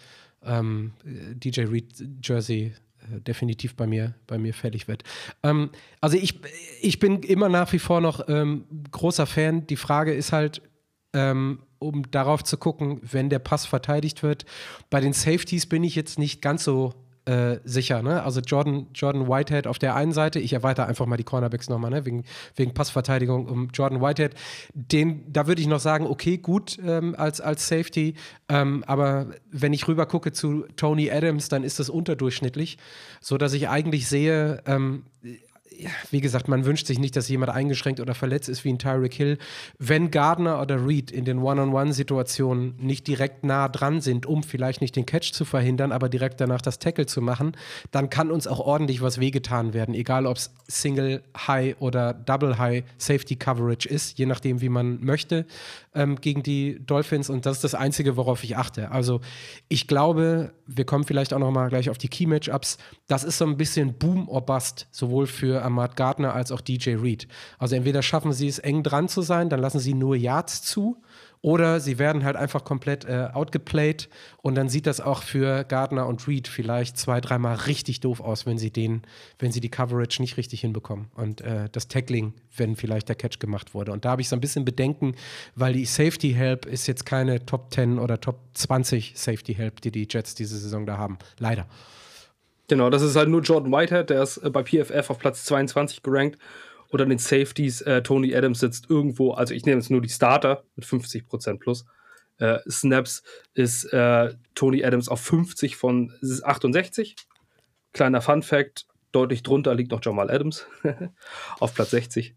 Jersey definitiv bei mir fällig wird. Also ich bin immer nach wie vor noch großer Fan. Die Frage ist halt, um darauf zu gucken, wenn der Pass verteidigt wird. Bei den Safeties bin ich jetzt nicht ganz so sicher, ne? Also Jordan Whitehead auf der einen Seite, ich erweitere einfach mal die Cornerbacks nochmal, ne? Wegen Passverteidigung um Jordan Whitehead. Da würde ich noch sagen, okay, gut als Safety, aber wenn ich rüber gucke zu Tony Adams, dann ist das unterdurchschnittlich, sodass ich eigentlich sehe, wie gesagt, man wünscht sich nicht, dass jemand eingeschränkt oder verletzt ist wie ein Tyreek Hill. Wenn Gardner oder Reed in den One-on-One-Situationen nicht direkt nah dran sind, um vielleicht nicht den Catch zu verhindern, aber direkt danach das Tackle zu machen, dann kann uns auch ordentlich was wehgetan werden, egal ob es Single High oder Double High Safety Coverage ist, je nachdem, wie man möchte, gegen die Dolphins. Und das ist das Einzige, worauf ich achte. Also ich glaube, wir kommen vielleicht auch noch mal gleich auf die Key-Matchups. Das ist so ein bisschen Boom or Bust, sowohl für Ahmad Gardner als auch DJ Reed. Also entweder schaffen sie es, eng dran zu sein, dann lassen sie nur Yards zu, oder sie werden halt einfach komplett outgeplayed und dann sieht das auch für Gardner und Reed vielleicht 2-3 Mal richtig doof aus, wenn sie die Coverage nicht richtig hinbekommen und das Tackling, wenn vielleicht der Catch gemacht wurde. Und da habe ich so ein bisschen Bedenken, weil die Safety Help ist jetzt keine Top 10 oder Top 20 Safety Help, die Jets diese Saison da haben. Leider. Genau, das ist halt nur Jordan Whitehead, der ist bei PFF auf Platz 22 gerankt. Oder den Safeties, Tony Adams sitzt irgendwo, also ich nehme jetzt nur die Starter mit 50% plus. Snaps ist Tony Adams auf 50 von 68. Kleiner Fun-Fact, deutlich drunter liegt noch Jamal Adams auf Platz 60.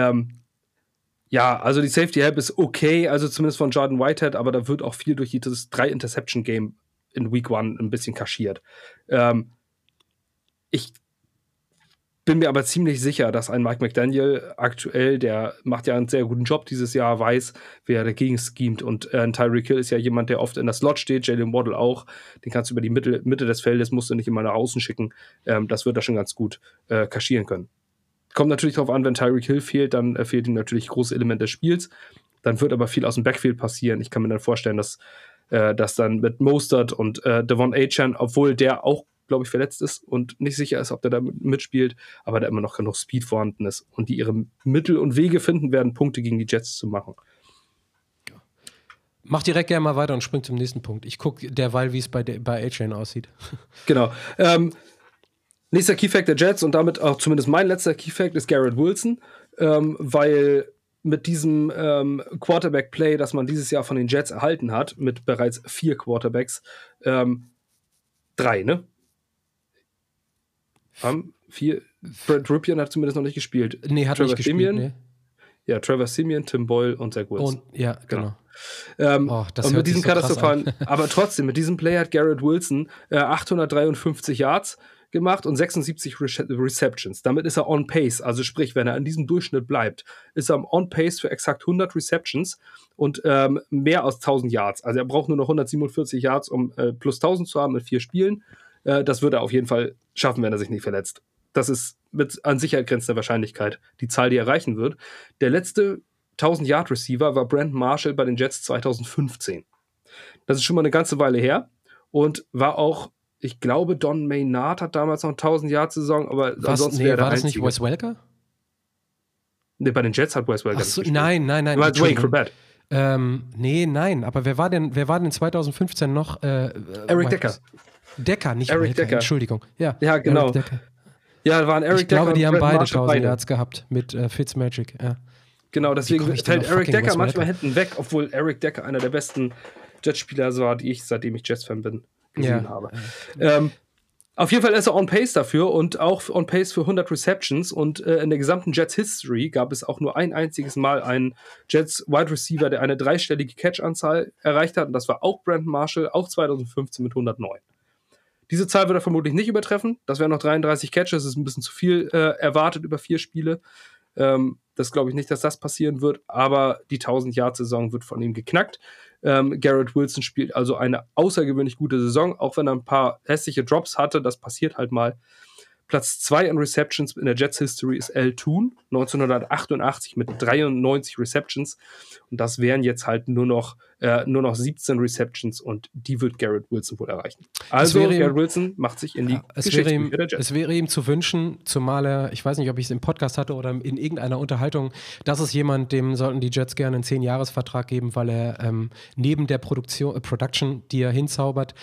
Ja, also die Safety Help ist okay, also zumindest von Jordan Whitehead, aber da wird auch viel durch dieses 3-Interception-Game in Week 1 ein bisschen kaschiert. Ich bin mir aber ziemlich sicher, dass ein Mike McDaniel aktuell, der macht ja einen sehr guten Job dieses Jahr, weiß, wer dagegen schemt. Und ein Tyreek Hill ist ja jemand, der oft in der Slot steht, Jalen Waddle auch. Den kannst du über die Mitte des Feldes, musst du nicht immer nach außen schicken. Das wird er schon ganz gut kaschieren können. Kommt natürlich darauf an, wenn Tyreek Hill fehlt, dann fehlt ihm natürlich große Element des Spiels. Dann wird aber viel aus dem Backfield passieren. Ich kann mir dann vorstellen, dass dann mit Mostert und Devon Achane, obwohl der auch, glaube ich, verletzt ist und nicht sicher ist, ob der da mitspielt, aber da immer noch genug Speed vorhanden ist und die ihre Mittel und Wege finden werden, Punkte gegen die Jets zu machen. Mach direkt gerne mal weiter und spring zum nächsten Punkt. Ich gucke derweil, wie es bei A-Chain aussieht. Genau. Nächster Keyfact der Jets und damit auch zumindest mein letzter Keyfact ist Garrett Wilson, weil mit diesem Quarterback-Play, das man dieses Jahr von den Jets erhalten hat, mit bereits 4 Quarterbacks, 3, ne? 4. Brad Ripien hat zumindest noch nicht gespielt. Nee, hat nicht gespielt, nee. Ja, Trevor Siemian, Tim Boyle und Zach Wilson. Ja, genau. Und mit diesem katastrophalen, aber trotzdem, mit diesem Play hat Garrett Wilson 853 Yards gemacht und 76 Receptions. Damit ist er on pace, also sprich, wenn er an diesem Durchschnitt bleibt, ist er on pace für exakt 100 Receptions und mehr als 1000 Yards. Also er braucht nur noch 147 Yards, um plus 1000 zu haben in 4 Spielen. Das wird er auf jeden Fall schaffen, wenn er sich nicht verletzt. Das ist mit an Sicherheit grenzender Wahrscheinlichkeit die Zahl, die er erreichen wird. Der letzte 1000-Yard-Receiver war Brandon Marshall bei den Jets 2015. Das ist schon mal eine ganze Weile her und war auch, ich glaube, Don Maynard hat damals noch eine 1000-Yard-Saison, aber ansonsten war das nicht Wes Welker? Nee, bei den Jets hat Wes Welker nicht gespielt. Nein. War Dwayne Corbett. Nein, aber wer war denn 2015 noch? Eric Decker. Decker, nicht Eric Welker, Decker. Entschuldigung. Ja, genau. Ja, waren Eric Decker. Ich glaube, die haben beide Marshall 1000 Yards gehabt mit Fitzmagic. Ja. Genau, deswegen fällt Eric Decker manchmal hinten weg, obwohl Eric Decker einer der besten Jets-Spieler war, die ich, seitdem ich Jets-Fan bin, gesehen habe. Auf jeden Fall ist er on pace dafür und auch on pace für 100 Receptions und in der gesamten Jets-History gab es auch nur ein einziges Mal einen Jets-Wide-Receiver, der eine 3-stellige Catch-Anzahl erreicht hat und das war auch Brandon Marshall, auch 2015 mit 109. Diese Zahl wird er vermutlich nicht übertreffen. Das wären noch 33 Catches, das ist ein bisschen zu viel erwartet über 4 Spiele. Das glaube ich nicht, dass das passieren wird, aber die 1000-Yard-Saison wird von ihm geknackt. Garrett Wilson spielt also eine außergewöhnlich gute Saison, auch wenn er ein paar hässliche Drops hatte, das passiert halt mal. Platz 2 in Receptions in der Jets History ist Al Toon, 1988 mit 93 Receptions. Und das wären jetzt halt nur noch 17 Receptions und die wird Garrett Wilson wohl erreichen. Also Garrett Wilson macht sich in die Geschichtsbücher der Jets. Es wäre ihm zu wünschen, zumal er, ich weiß nicht, ob ich es im Podcast hatte oder in irgendeiner Unterhaltung, das ist jemand, dem sollten die Jets gerne einen 10-Jahres-Vertrag geben, weil er neben der Production, die er hinzaubert,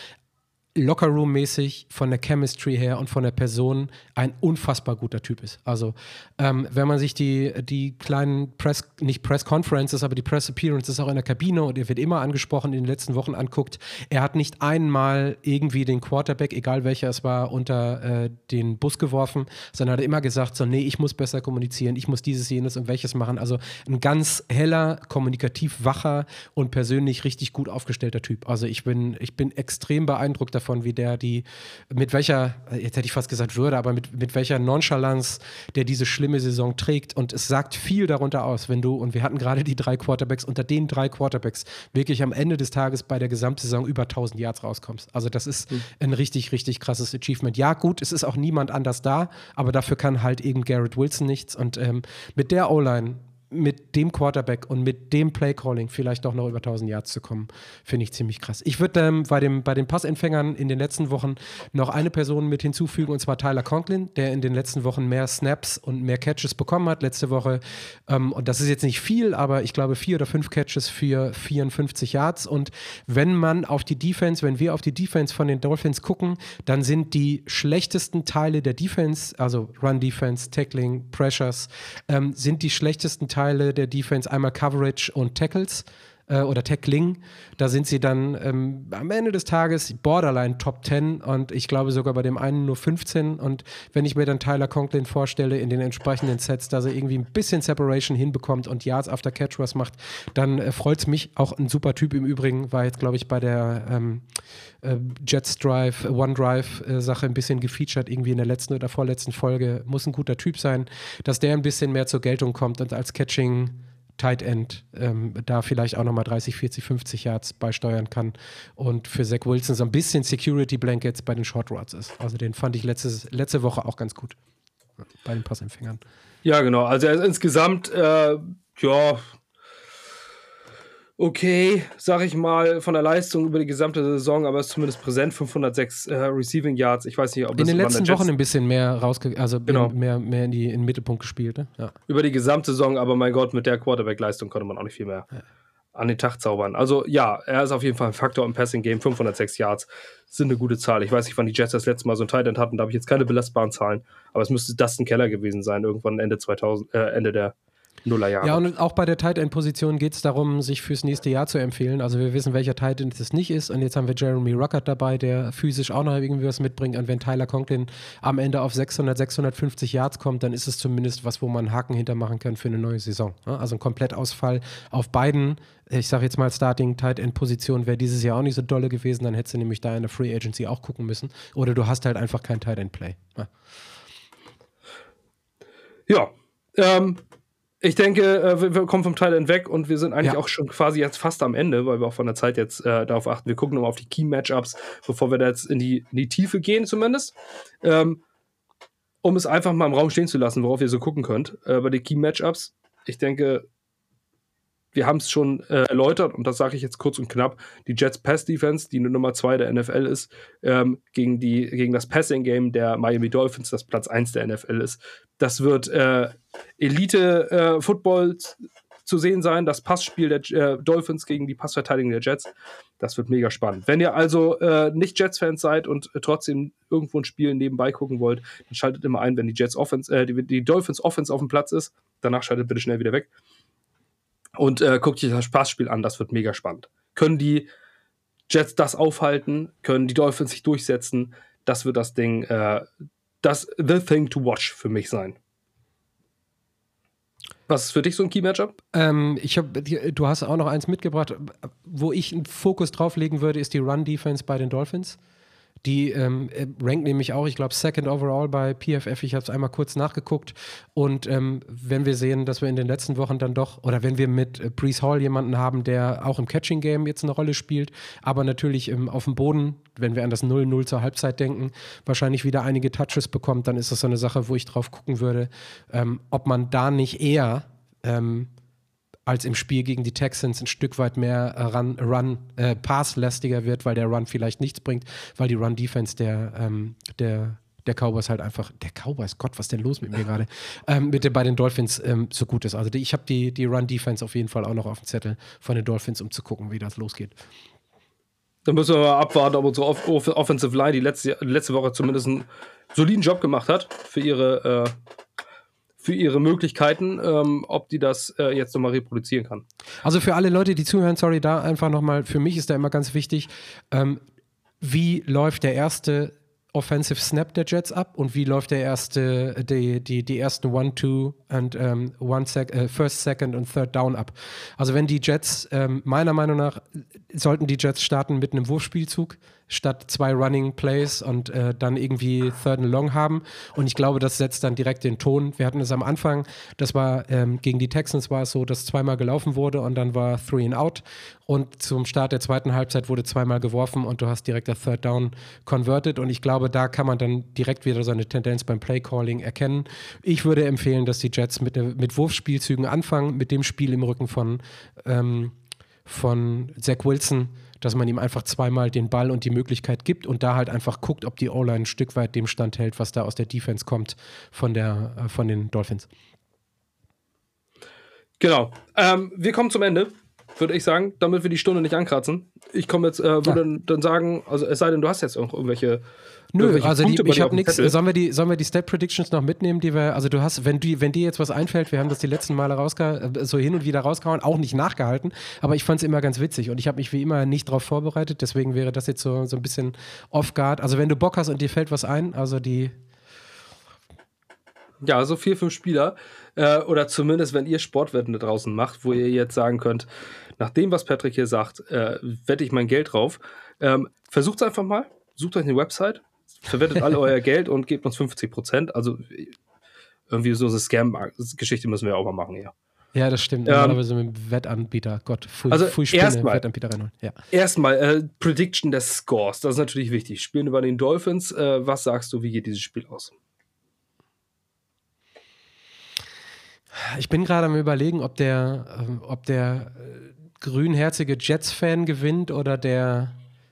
Lockerroom-mäßig von der Chemistry her und von der Person ein unfassbar guter Typ ist. Also wenn man sich die kleinen nicht Press-Conferences, aber die Press-Appearances auch in der Kabine, und er wird immer angesprochen, in den letzten Wochen anguckt, er hat nicht einmal irgendwie den Quarterback, egal welcher es war, unter den Bus geworfen, sondern hat immer gesagt, so nee, ich muss besser kommunizieren, ich muss dieses, jenes und welches machen. Also ein ganz heller, kommunikativ wacher und persönlich richtig gut aufgestellter Typ. Also ich bin extrem beeindruckt davon, wie der mit welcher, jetzt hätte ich fast gesagt Würde, aber mit welcher Nonchalance der diese schlimme Saison trägt. Und es sagt viel darunter aus, wenn du, und wir hatten gerade die 3 Quarterbacks, unter den 3 Quarterbacks wirklich am Ende des Tages bei der Gesamtsaison über 1000 Yards rauskommst. Also das ist ein richtig, richtig krasses Achievement. Ja gut, es ist auch niemand anders da, aber dafür kann halt eben Garrett Wilson nichts. Und mit der O-Line, mit dem Quarterback und mit dem Playcalling vielleicht doch noch über 1000 Yards zu kommen, finde ich ziemlich krass. Ich würde bei den Passempfängern in den letzten Wochen noch eine Person mit hinzufügen, und zwar Tyler Conklin, der in den letzten Wochen mehr Snaps und mehr Catches bekommen hat. Letzte Woche, und das ist jetzt nicht viel, aber ich glaube 4 oder 5 Catches für 54 Yards. Und wenn wir auf die Defense von den Dolphins gucken, dann sind die schlechtesten Teile der Defense, also Run-Defense, Tackling, Pressures, sind die schlechtesten Teile der Defense einmal Coverage und Tackles oder Tackling. Da sind sie dann am Ende des Tages borderline Top 10 und ich glaube sogar bei dem einen nur 15. Und wenn ich mir dann Tyler Conklin vorstelle in den entsprechenden Sets, dass er irgendwie ein bisschen Separation hinbekommt und Yards after Catch was macht, dann freut es mich. Auch ein super Typ im Übrigen, war jetzt glaube ich bei der Jets Drive, OneDrive-Sache ein bisschen gefeatured, irgendwie in der letzten oder vorletzten Folge. Muss ein guter Typ sein, dass der ein bisschen mehr zur Geltung kommt und als Catching Tight End da vielleicht auch nochmal 30, 40, 50 Yards beisteuern kann und für Zach Wilson so ein bisschen Security Blankets bei den Short Routes ist. Also den fand ich letzte Woche auch ganz gut bei den Passempfängern. Ja, genau. Also er ist insgesamt, okay, sag ich mal, von der Leistung über die gesamte Saison, aber ist zumindest präsent, 506 Receiving Yards. Ich weiß nicht, ob in den letzten Wochen ein bisschen mehr genau. mehr in den Mittelpunkt gespielt. Ne? Ja. Über die gesamte Saison, aber mein Gott, mit der Quarterback-Leistung konnte man auch nicht viel mehr an den Tag zaubern. Also ja, er ist auf jeden Fall ein Faktor im Passing-Game. 506 Yards sind eine gute Zahl. Ich weiß nicht, wann die Jets das letzte Mal so ein Tight End hatten, da habe ich jetzt keine belastbaren Zahlen, aber es müsste Dustin Keller gewesen sein, irgendwann Ende der Nullerjahre. Ja, und auch bei der Tight End-Position geht es darum, sich fürs nächste Jahr zu empfehlen. Also wir wissen, welcher Tight End es nicht ist. Und jetzt haben wir Jeremy Ruckert dabei, der physisch auch noch irgendwie was mitbringt. Und wenn Tyler Conklin am Ende auf 650 Yards kommt, dann ist es zumindest was, wo man einen Haken hintermachen kann für eine neue Saison. Also ein Komplettausfall auf beiden, ich sage jetzt mal Starting Tight End-Position, wäre dieses Jahr auch nicht so dolle gewesen. Dann hättest du nämlich da in der Free Agency auch gucken müssen. Oder du hast halt einfach kein Tight End-Play. Ja, ich denke, wir kommen vom Tight End weg und wir sind eigentlich auch schon quasi jetzt fast am Ende, weil wir auch von der Zeit jetzt darauf achten. Wir gucken nochmal auf die Key-Matchups, bevor wir da jetzt in die Tiefe gehen zumindest. Um es einfach mal im Raum stehen zu lassen, worauf ihr so gucken könnt. Bei den Key-Matchups, ich denke, wir haben es schon erläutert und das sage ich jetzt kurz und knapp. Die Jets Pass-Defense, die Nummer 2 der NFL ist, gegen das Passing-Game der Miami Dolphins, das Platz 1 der NFL ist. Das wird Elite-Football zu sehen sein, das Passspiel der Dolphins gegen die Passverteidigung der Jets. Das wird mega spannend. Wenn ihr also nicht Jets-Fans seid und trotzdem irgendwo ein Spiel nebenbei gucken wollt, dann schaltet immer ein, wenn die Jets Offense, die Dolphins Offense auf dem Platz ist. Danach schaltet bitte schnell wieder weg. Und guckt euch das Spaßspiel an, das wird mega spannend. Können die Jets das aufhalten? Können die Dolphins sich durchsetzen? Das wird das Ding, the thing to watch für mich sein. Was ist für dich so ein Key-Matchup? Du hast auch noch eins mitgebracht, wo ich einen Fokus drauf legen würde, ist die Run-Defense bei den Dolphins. Die rankt nämlich auch, ich glaube, second overall bei PFF. Ich habe es einmal kurz nachgeguckt. Und wenn wir sehen, dass wir in den letzten Wochen dann doch, oder wenn wir mit Breece Hall jemanden haben, der auch im Catching-Game jetzt eine Rolle spielt, aber natürlich auf dem Boden, wenn wir an das 0-0 zur Halbzeit denken, wahrscheinlich wieder einige Touches bekommt, dann ist das so eine Sache, wo ich drauf gucken würde, ob man da nicht eher als im Spiel gegen die Texans ein Stück weit mehr Pass-lastiger wird, weil der Run vielleicht nichts bringt, weil die Run-Defense der Cowboys halt einfach, der Cowboys, Gott, was ist denn los mit mir gerade, bei den Dolphins so gut ist. Also ich habe die Run-Defense auf jeden Fall auch noch auf dem Zettel von den Dolphins, um zu gucken, wie das losgeht. Dann müssen wir mal abwarten, ob unsere Offensive Line die letzte Woche zumindest einen soliden Job gemacht hat für ihre Möglichkeiten, ob die das jetzt nochmal reproduzieren kann. Also für alle Leute, die zuhören, sorry, da einfach nochmal, für mich ist da immer ganz wichtig, wie läuft der erste Offensive Snap der Jets ab und wie läuft die ersten 1, 2 und First, Second und Third Down ab. Also wenn die Jets, meiner Meinung nach, sollten die Jets starten mit einem Wurfspielzug statt 2 Running Plays und dann irgendwie Third and Long haben. Und ich glaube, das setzt dann direkt den Ton. Wir hatten es am Anfang, das war gegen die Texans war es so, dass 2-mal gelaufen wurde und dann war 3 and Out. Und zum Start der zweiten Halbzeit wurde 2-mal geworfen und du hast direkt das Third Down converted. Und ich glaube, da kann man dann direkt wieder so eine Tendenz beim Play-Calling erkennen. Ich würde empfehlen, dass die Jets mit Wurfspielzügen anfangen, mit dem Spiel im Rücken von Zach Wilson, dass man ihm einfach 2-mal den Ball und die Möglichkeit gibt und da halt einfach guckt, ob die O-Line ein Stück weit dem standhält, was da aus der Defense kommt von den Dolphins. Genau. Wir kommen zum Ende, würde ich sagen, damit wir die Stunde nicht ankratzen. Ich komme jetzt, würde dann sagen, also es sei denn, du hast jetzt irgendwelche Nö, also ich habe nichts. Sollen wir die Stat Predictions noch mitnehmen, die wir, also du hast, wenn dir jetzt was einfällt, wir haben das die letzten Male so hin und wieder rausgehauen, auch nicht nachgehalten, aber ich fand es immer ganz witzig und ich habe mich wie immer nicht darauf vorbereitet, deswegen wäre das jetzt so ein bisschen off-guard. Also wenn du Bock hast und dir fällt was ein, also die... Ja, so 4, 5 Spieler oder zumindest, wenn ihr Sportwetten da draußen macht, wo ihr jetzt sagen könnt, nach dem, was Patrick hier sagt, wette ich mein Geld drauf. Versucht es einfach mal, sucht euch eine Website, verwettet alle euer Geld und gebt uns 50%. Also irgendwie so eine Scam-Geschichte müssen wir auch mal machen, ja. Ja, das stimmt. Normalerweise mit dem Wettanbieter. Gott, Wettanbieter reinholen. Ja. Erstmal Prediction des Scores. Das ist natürlich wichtig. Spielen über den Dolphins. Was sagst du, wie geht dieses Spiel aus? Ich bin gerade am Überlegen, ob der grünherzige Jets-Fan gewinnt oder der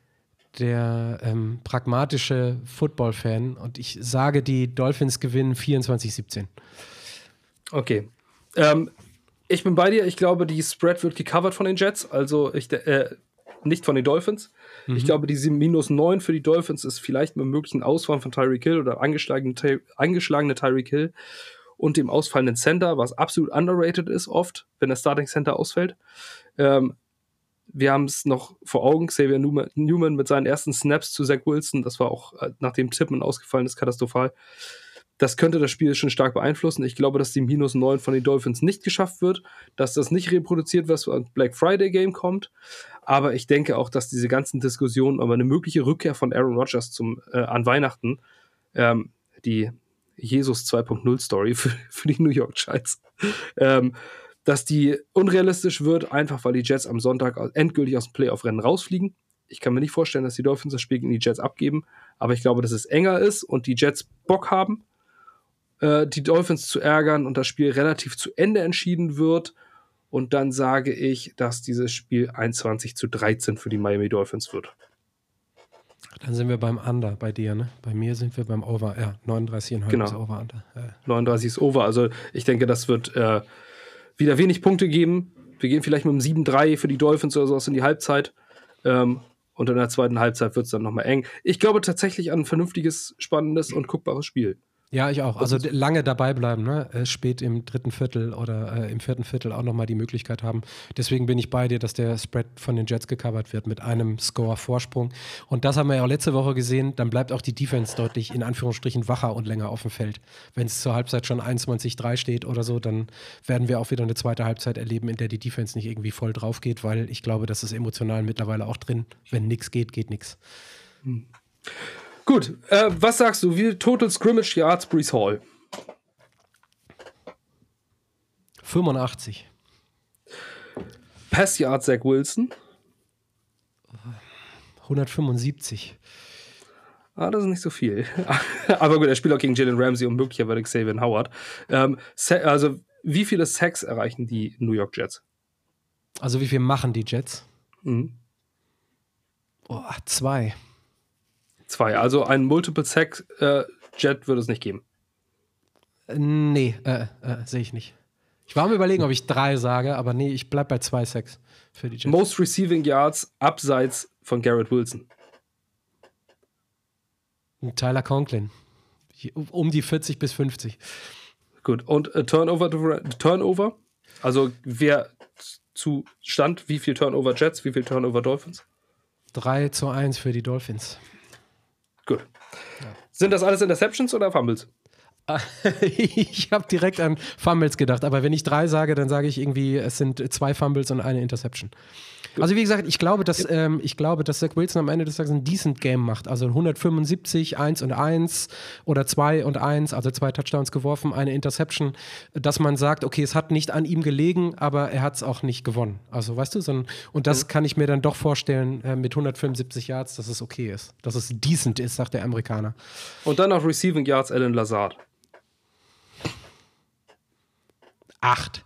pragmatische Football-Fan. Und ich sage, die Dolphins gewinnen 24-17. Okay. Ich bin bei dir. Ich glaube, die Spread wird gecovert von den Jets. Also nicht von den Dolphins. Ich glaube, diese -9 für die Dolphins ist vielleicht mit möglichen Ausfall von Tyreek Hill oder angeschlagene Tyreek Hill und dem ausfallenden Center, was absolut underrated ist oft, wenn der Starting Center ausfällt. Wir haben es noch vor Augen, Xavier Newman mit seinen ersten Snaps zu Zach Wilson, das war auch, nachdem Tippmann ausgefallen ist, katastrophal. Das könnte das Spiel schon stark beeinflussen. Ich glaube, dass die -9 von den Dolphins nicht geschafft wird, dass das nicht reproduziert wird, was beim Black Friday Game kommt. Aber ich denke auch, dass diese ganzen Diskussionen über eine mögliche Rückkehr von Aaron Rodgers an Weihnachten, die Jesus 2.0 Story für die New York Giants, dass die unrealistisch wird, einfach weil die Jets am Sonntag endgültig aus dem Playoff-Rennen rausfliegen. Ich kann mir nicht vorstellen, dass die Dolphins das Spiel gegen die Jets abgeben, aber ich glaube, dass es enger ist und die Jets Bock haben, die Dolphins zu ärgern und das Spiel relativ zu Ende entschieden wird. Und dann sage ich, dass dieses Spiel 21-13 für die Miami Dolphins wird. Dann sind wir beim Under bei dir, ne? Bei mir sind wir beim Over. Ja, 39,5 genau. Ist Over-Under. 39 ist Over. Also ich denke, das wird wieder wenig Punkte geben. Wir gehen vielleicht mit einem 7-3 für die Dolphins oder sowas in die Halbzeit. Und in der zweiten Halbzeit wird es dann nochmal eng. Ich glaube tatsächlich an ein vernünftiges, spannendes und guckbares Spiel. Ja, ich auch. Also lange dabei bleiben, ne? Spät im dritten Viertel oder im vierten Viertel auch nochmal die Möglichkeit haben. Deswegen bin ich bei dir, dass der Spread von den Jets gecovert wird mit einem Score-Vorsprung. Und das haben wir ja auch letzte Woche gesehen. Dann bleibt auch die Defense deutlich in Anführungsstrichen wacher und länger auf dem Feld. Wenn es zur Halbzeit schon 21-3 steht oder so, dann werden wir auch wieder eine zweite Halbzeit erleben, in der die Defense nicht irgendwie voll drauf geht, weil ich glaube, das ist emotional mittlerweile auch drin. Wenn nichts geht, geht nichts. Gut, was sagst du? Wie Total Scrimmage Yards Breece Hall? 85. Pass Yards Zach Wilson? 175. Das ist nicht so viel. Aber gut, er spielt auch gegen Jalen Ramsey und möglicherweise Xavier Howard. Also, wie viele Sacks erreichen die New York Jets? Also, wie viel machen die Jets? 2. 2. Also, ein Multiple-Sack-Jet würde es nicht geben. Nee, sehe ich nicht. Ich war am Überlegen, ob ich 3 sage, aber nee, ich bleib bei 2 Sacks für die Jets. Most Receiving Yards abseits von Garrett Wilson. Tyler Conklin. Um die 40 bis 50. Gut, und Turnover? Also wer zu Stand, wie viel Turnover Jets, wie viel Turnover Dolphins? 3-1 für die Dolphins. Gut. Ja. Sind das alles Interceptions oder Fumbles? Ich habe direkt an Fumbles gedacht, aber wenn ich 3 sage, dann sage ich irgendwie, es sind 2 Fumbles und eine Interception. Gut. Also wie gesagt, ich glaube, dass Zach Wilson am Ende des Tages ein decent Game macht. Also 175, 1-1 oder 2-1, also 2 Touchdowns geworfen, eine Interception, dass man sagt, okay, es hat nicht an ihm gelegen, aber er hat es auch nicht gewonnen. Also weißt du, und das kann ich mir dann doch vorstellen mit 175 Yards, dass es okay ist, dass es decent ist, sagt der Amerikaner. Und dann noch Receiving Yards Allen Lazard. 8.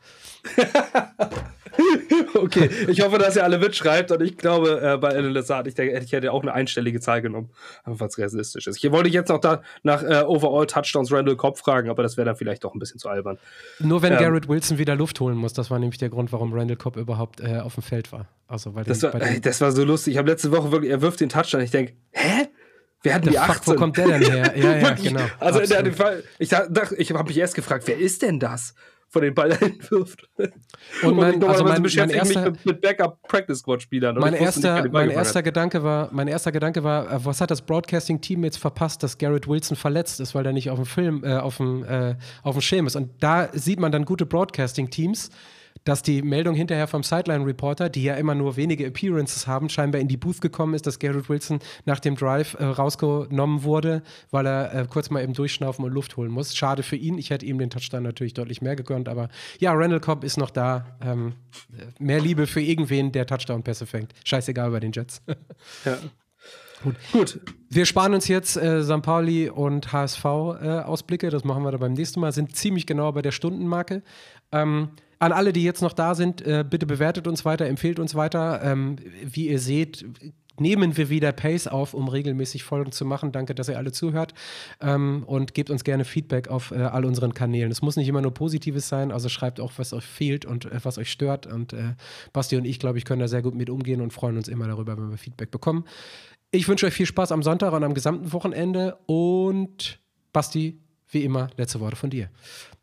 Okay, ich hoffe, dass ihr alle mitschreibt und ich glaube, bei Allen Lazard, ich hätte auch eine einstellige Zahl genommen, einfach weil es realistisch ist. Ich wollte jetzt noch nach Overall Touchdowns Randall Cobb fragen, aber das wäre dann vielleicht doch ein bisschen zu albern. Nur wenn Garrett Wilson wieder Luft holen muss, das war nämlich der Grund, warum Randall Cobb überhaupt auf dem Feld war. Also, weil das war so lustig. Ich habe letzte Woche wirklich, er wirft den Touchdown, ich denke, hä? Wir hatten die 18. Wo kommt der denn her? Ja, genau. Also in dem Fall, ich habe mich erst gefragt, wer ist denn das? Von den Ball hinwirft. Und mein erster mit Backup-Practice-Squad-Spielern. Mein erster Gedanke war, was hat das Broadcasting-Team jetzt verpasst, dass Garrett Wilson verletzt ist, weil er nicht auf dem Schirm ist. Und da sieht man dann gute Broadcasting-Teams, dass die Meldung hinterher vom Sideline-Reporter, die ja immer nur wenige Appearances haben, scheinbar in die Booth gekommen ist, dass Garrett Wilson nach dem Drive rausgenommen wurde, weil er kurz mal eben durchschnaufen und Luft holen muss. Schade für ihn. Ich hätte ihm den Touchdown natürlich deutlich mehr gegönnt, aber ja, Randall Cobb ist noch da. Mehr Liebe für irgendwen, der Touchdown-Pässe fängt. Scheißegal bei den Jets. Ja. Gut. Wir sparen uns jetzt St. Pauli und HSV-Ausblicke. Das machen wir dann beim nächsten Mal. Sind ziemlich genau bei der Stundenmarke. An alle, die jetzt noch da sind, bitte bewertet uns weiter, empfehlt uns weiter. Wie ihr seht, nehmen wir wieder Pace auf, um regelmäßig Folgen zu machen. Danke, dass ihr alle zuhört. Und gebt uns gerne Feedback auf all unseren Kanälen. Es muss nicht immer nur Positives sein, also schreibt auch, was euch fehlt und was euch stört. Und Basti und ich, glaube ich, können da sehr gut mit umgehen und freuen uns immer darüber, wenn wir Feedback bekommen. Ich wünsche euch viel Spaß am Sonntag und am gesamten Wochenende. Und Basti, wie immer, letzte Worte von dir.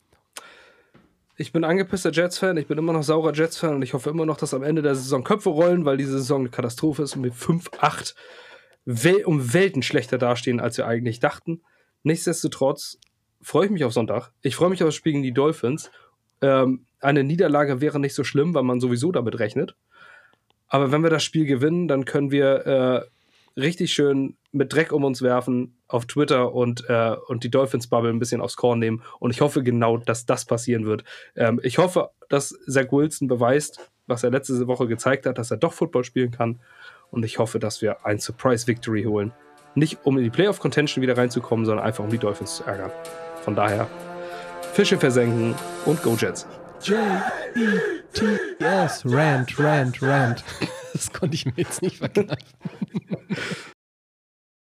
Ich bin angepisster Jets-Fan, ich bin immer noch saurer Jets-Fan und ich hoffe immer noch, dass am Ende der Saison Köpfe rollen, weil diese Saison eine Katastrophe ist und mit 5-8 um Welten schlechter dastehen, als wir eigentlich dachten. Nichtsdestotrotz freue ich mich auf Sonntag. Ich freue mich auf das Spiel gegen die Dolphins. Eine Niederlage wäre nicht so schlimm, weil man sowieso damit rechnet. Aber wenn wir das Spiel gewinnen, dann können wir richtig schön mit Dreck um uns werfen auf Twitter und die Dolphins-Bubble ein bisschen aufs Korn nehmen. Und ich hoffe genau, dass das passieren wird. Ich hoffe, dass Zach Wilson beweist, was er letzte Woche gezeigt hat, dass er doch Football spielen kann. Und ich hoffe, dass wir ein Surprise-Victory holen. Nicht, um in die Playoff-Contention wieder reinzukommen, sondern einfach, um die Dolphins zu ärgern. Von daher, Fische versenken und Go Jets. J-E-T-S. Rant. Das konnte ich mir jetzt nicht verkneifen.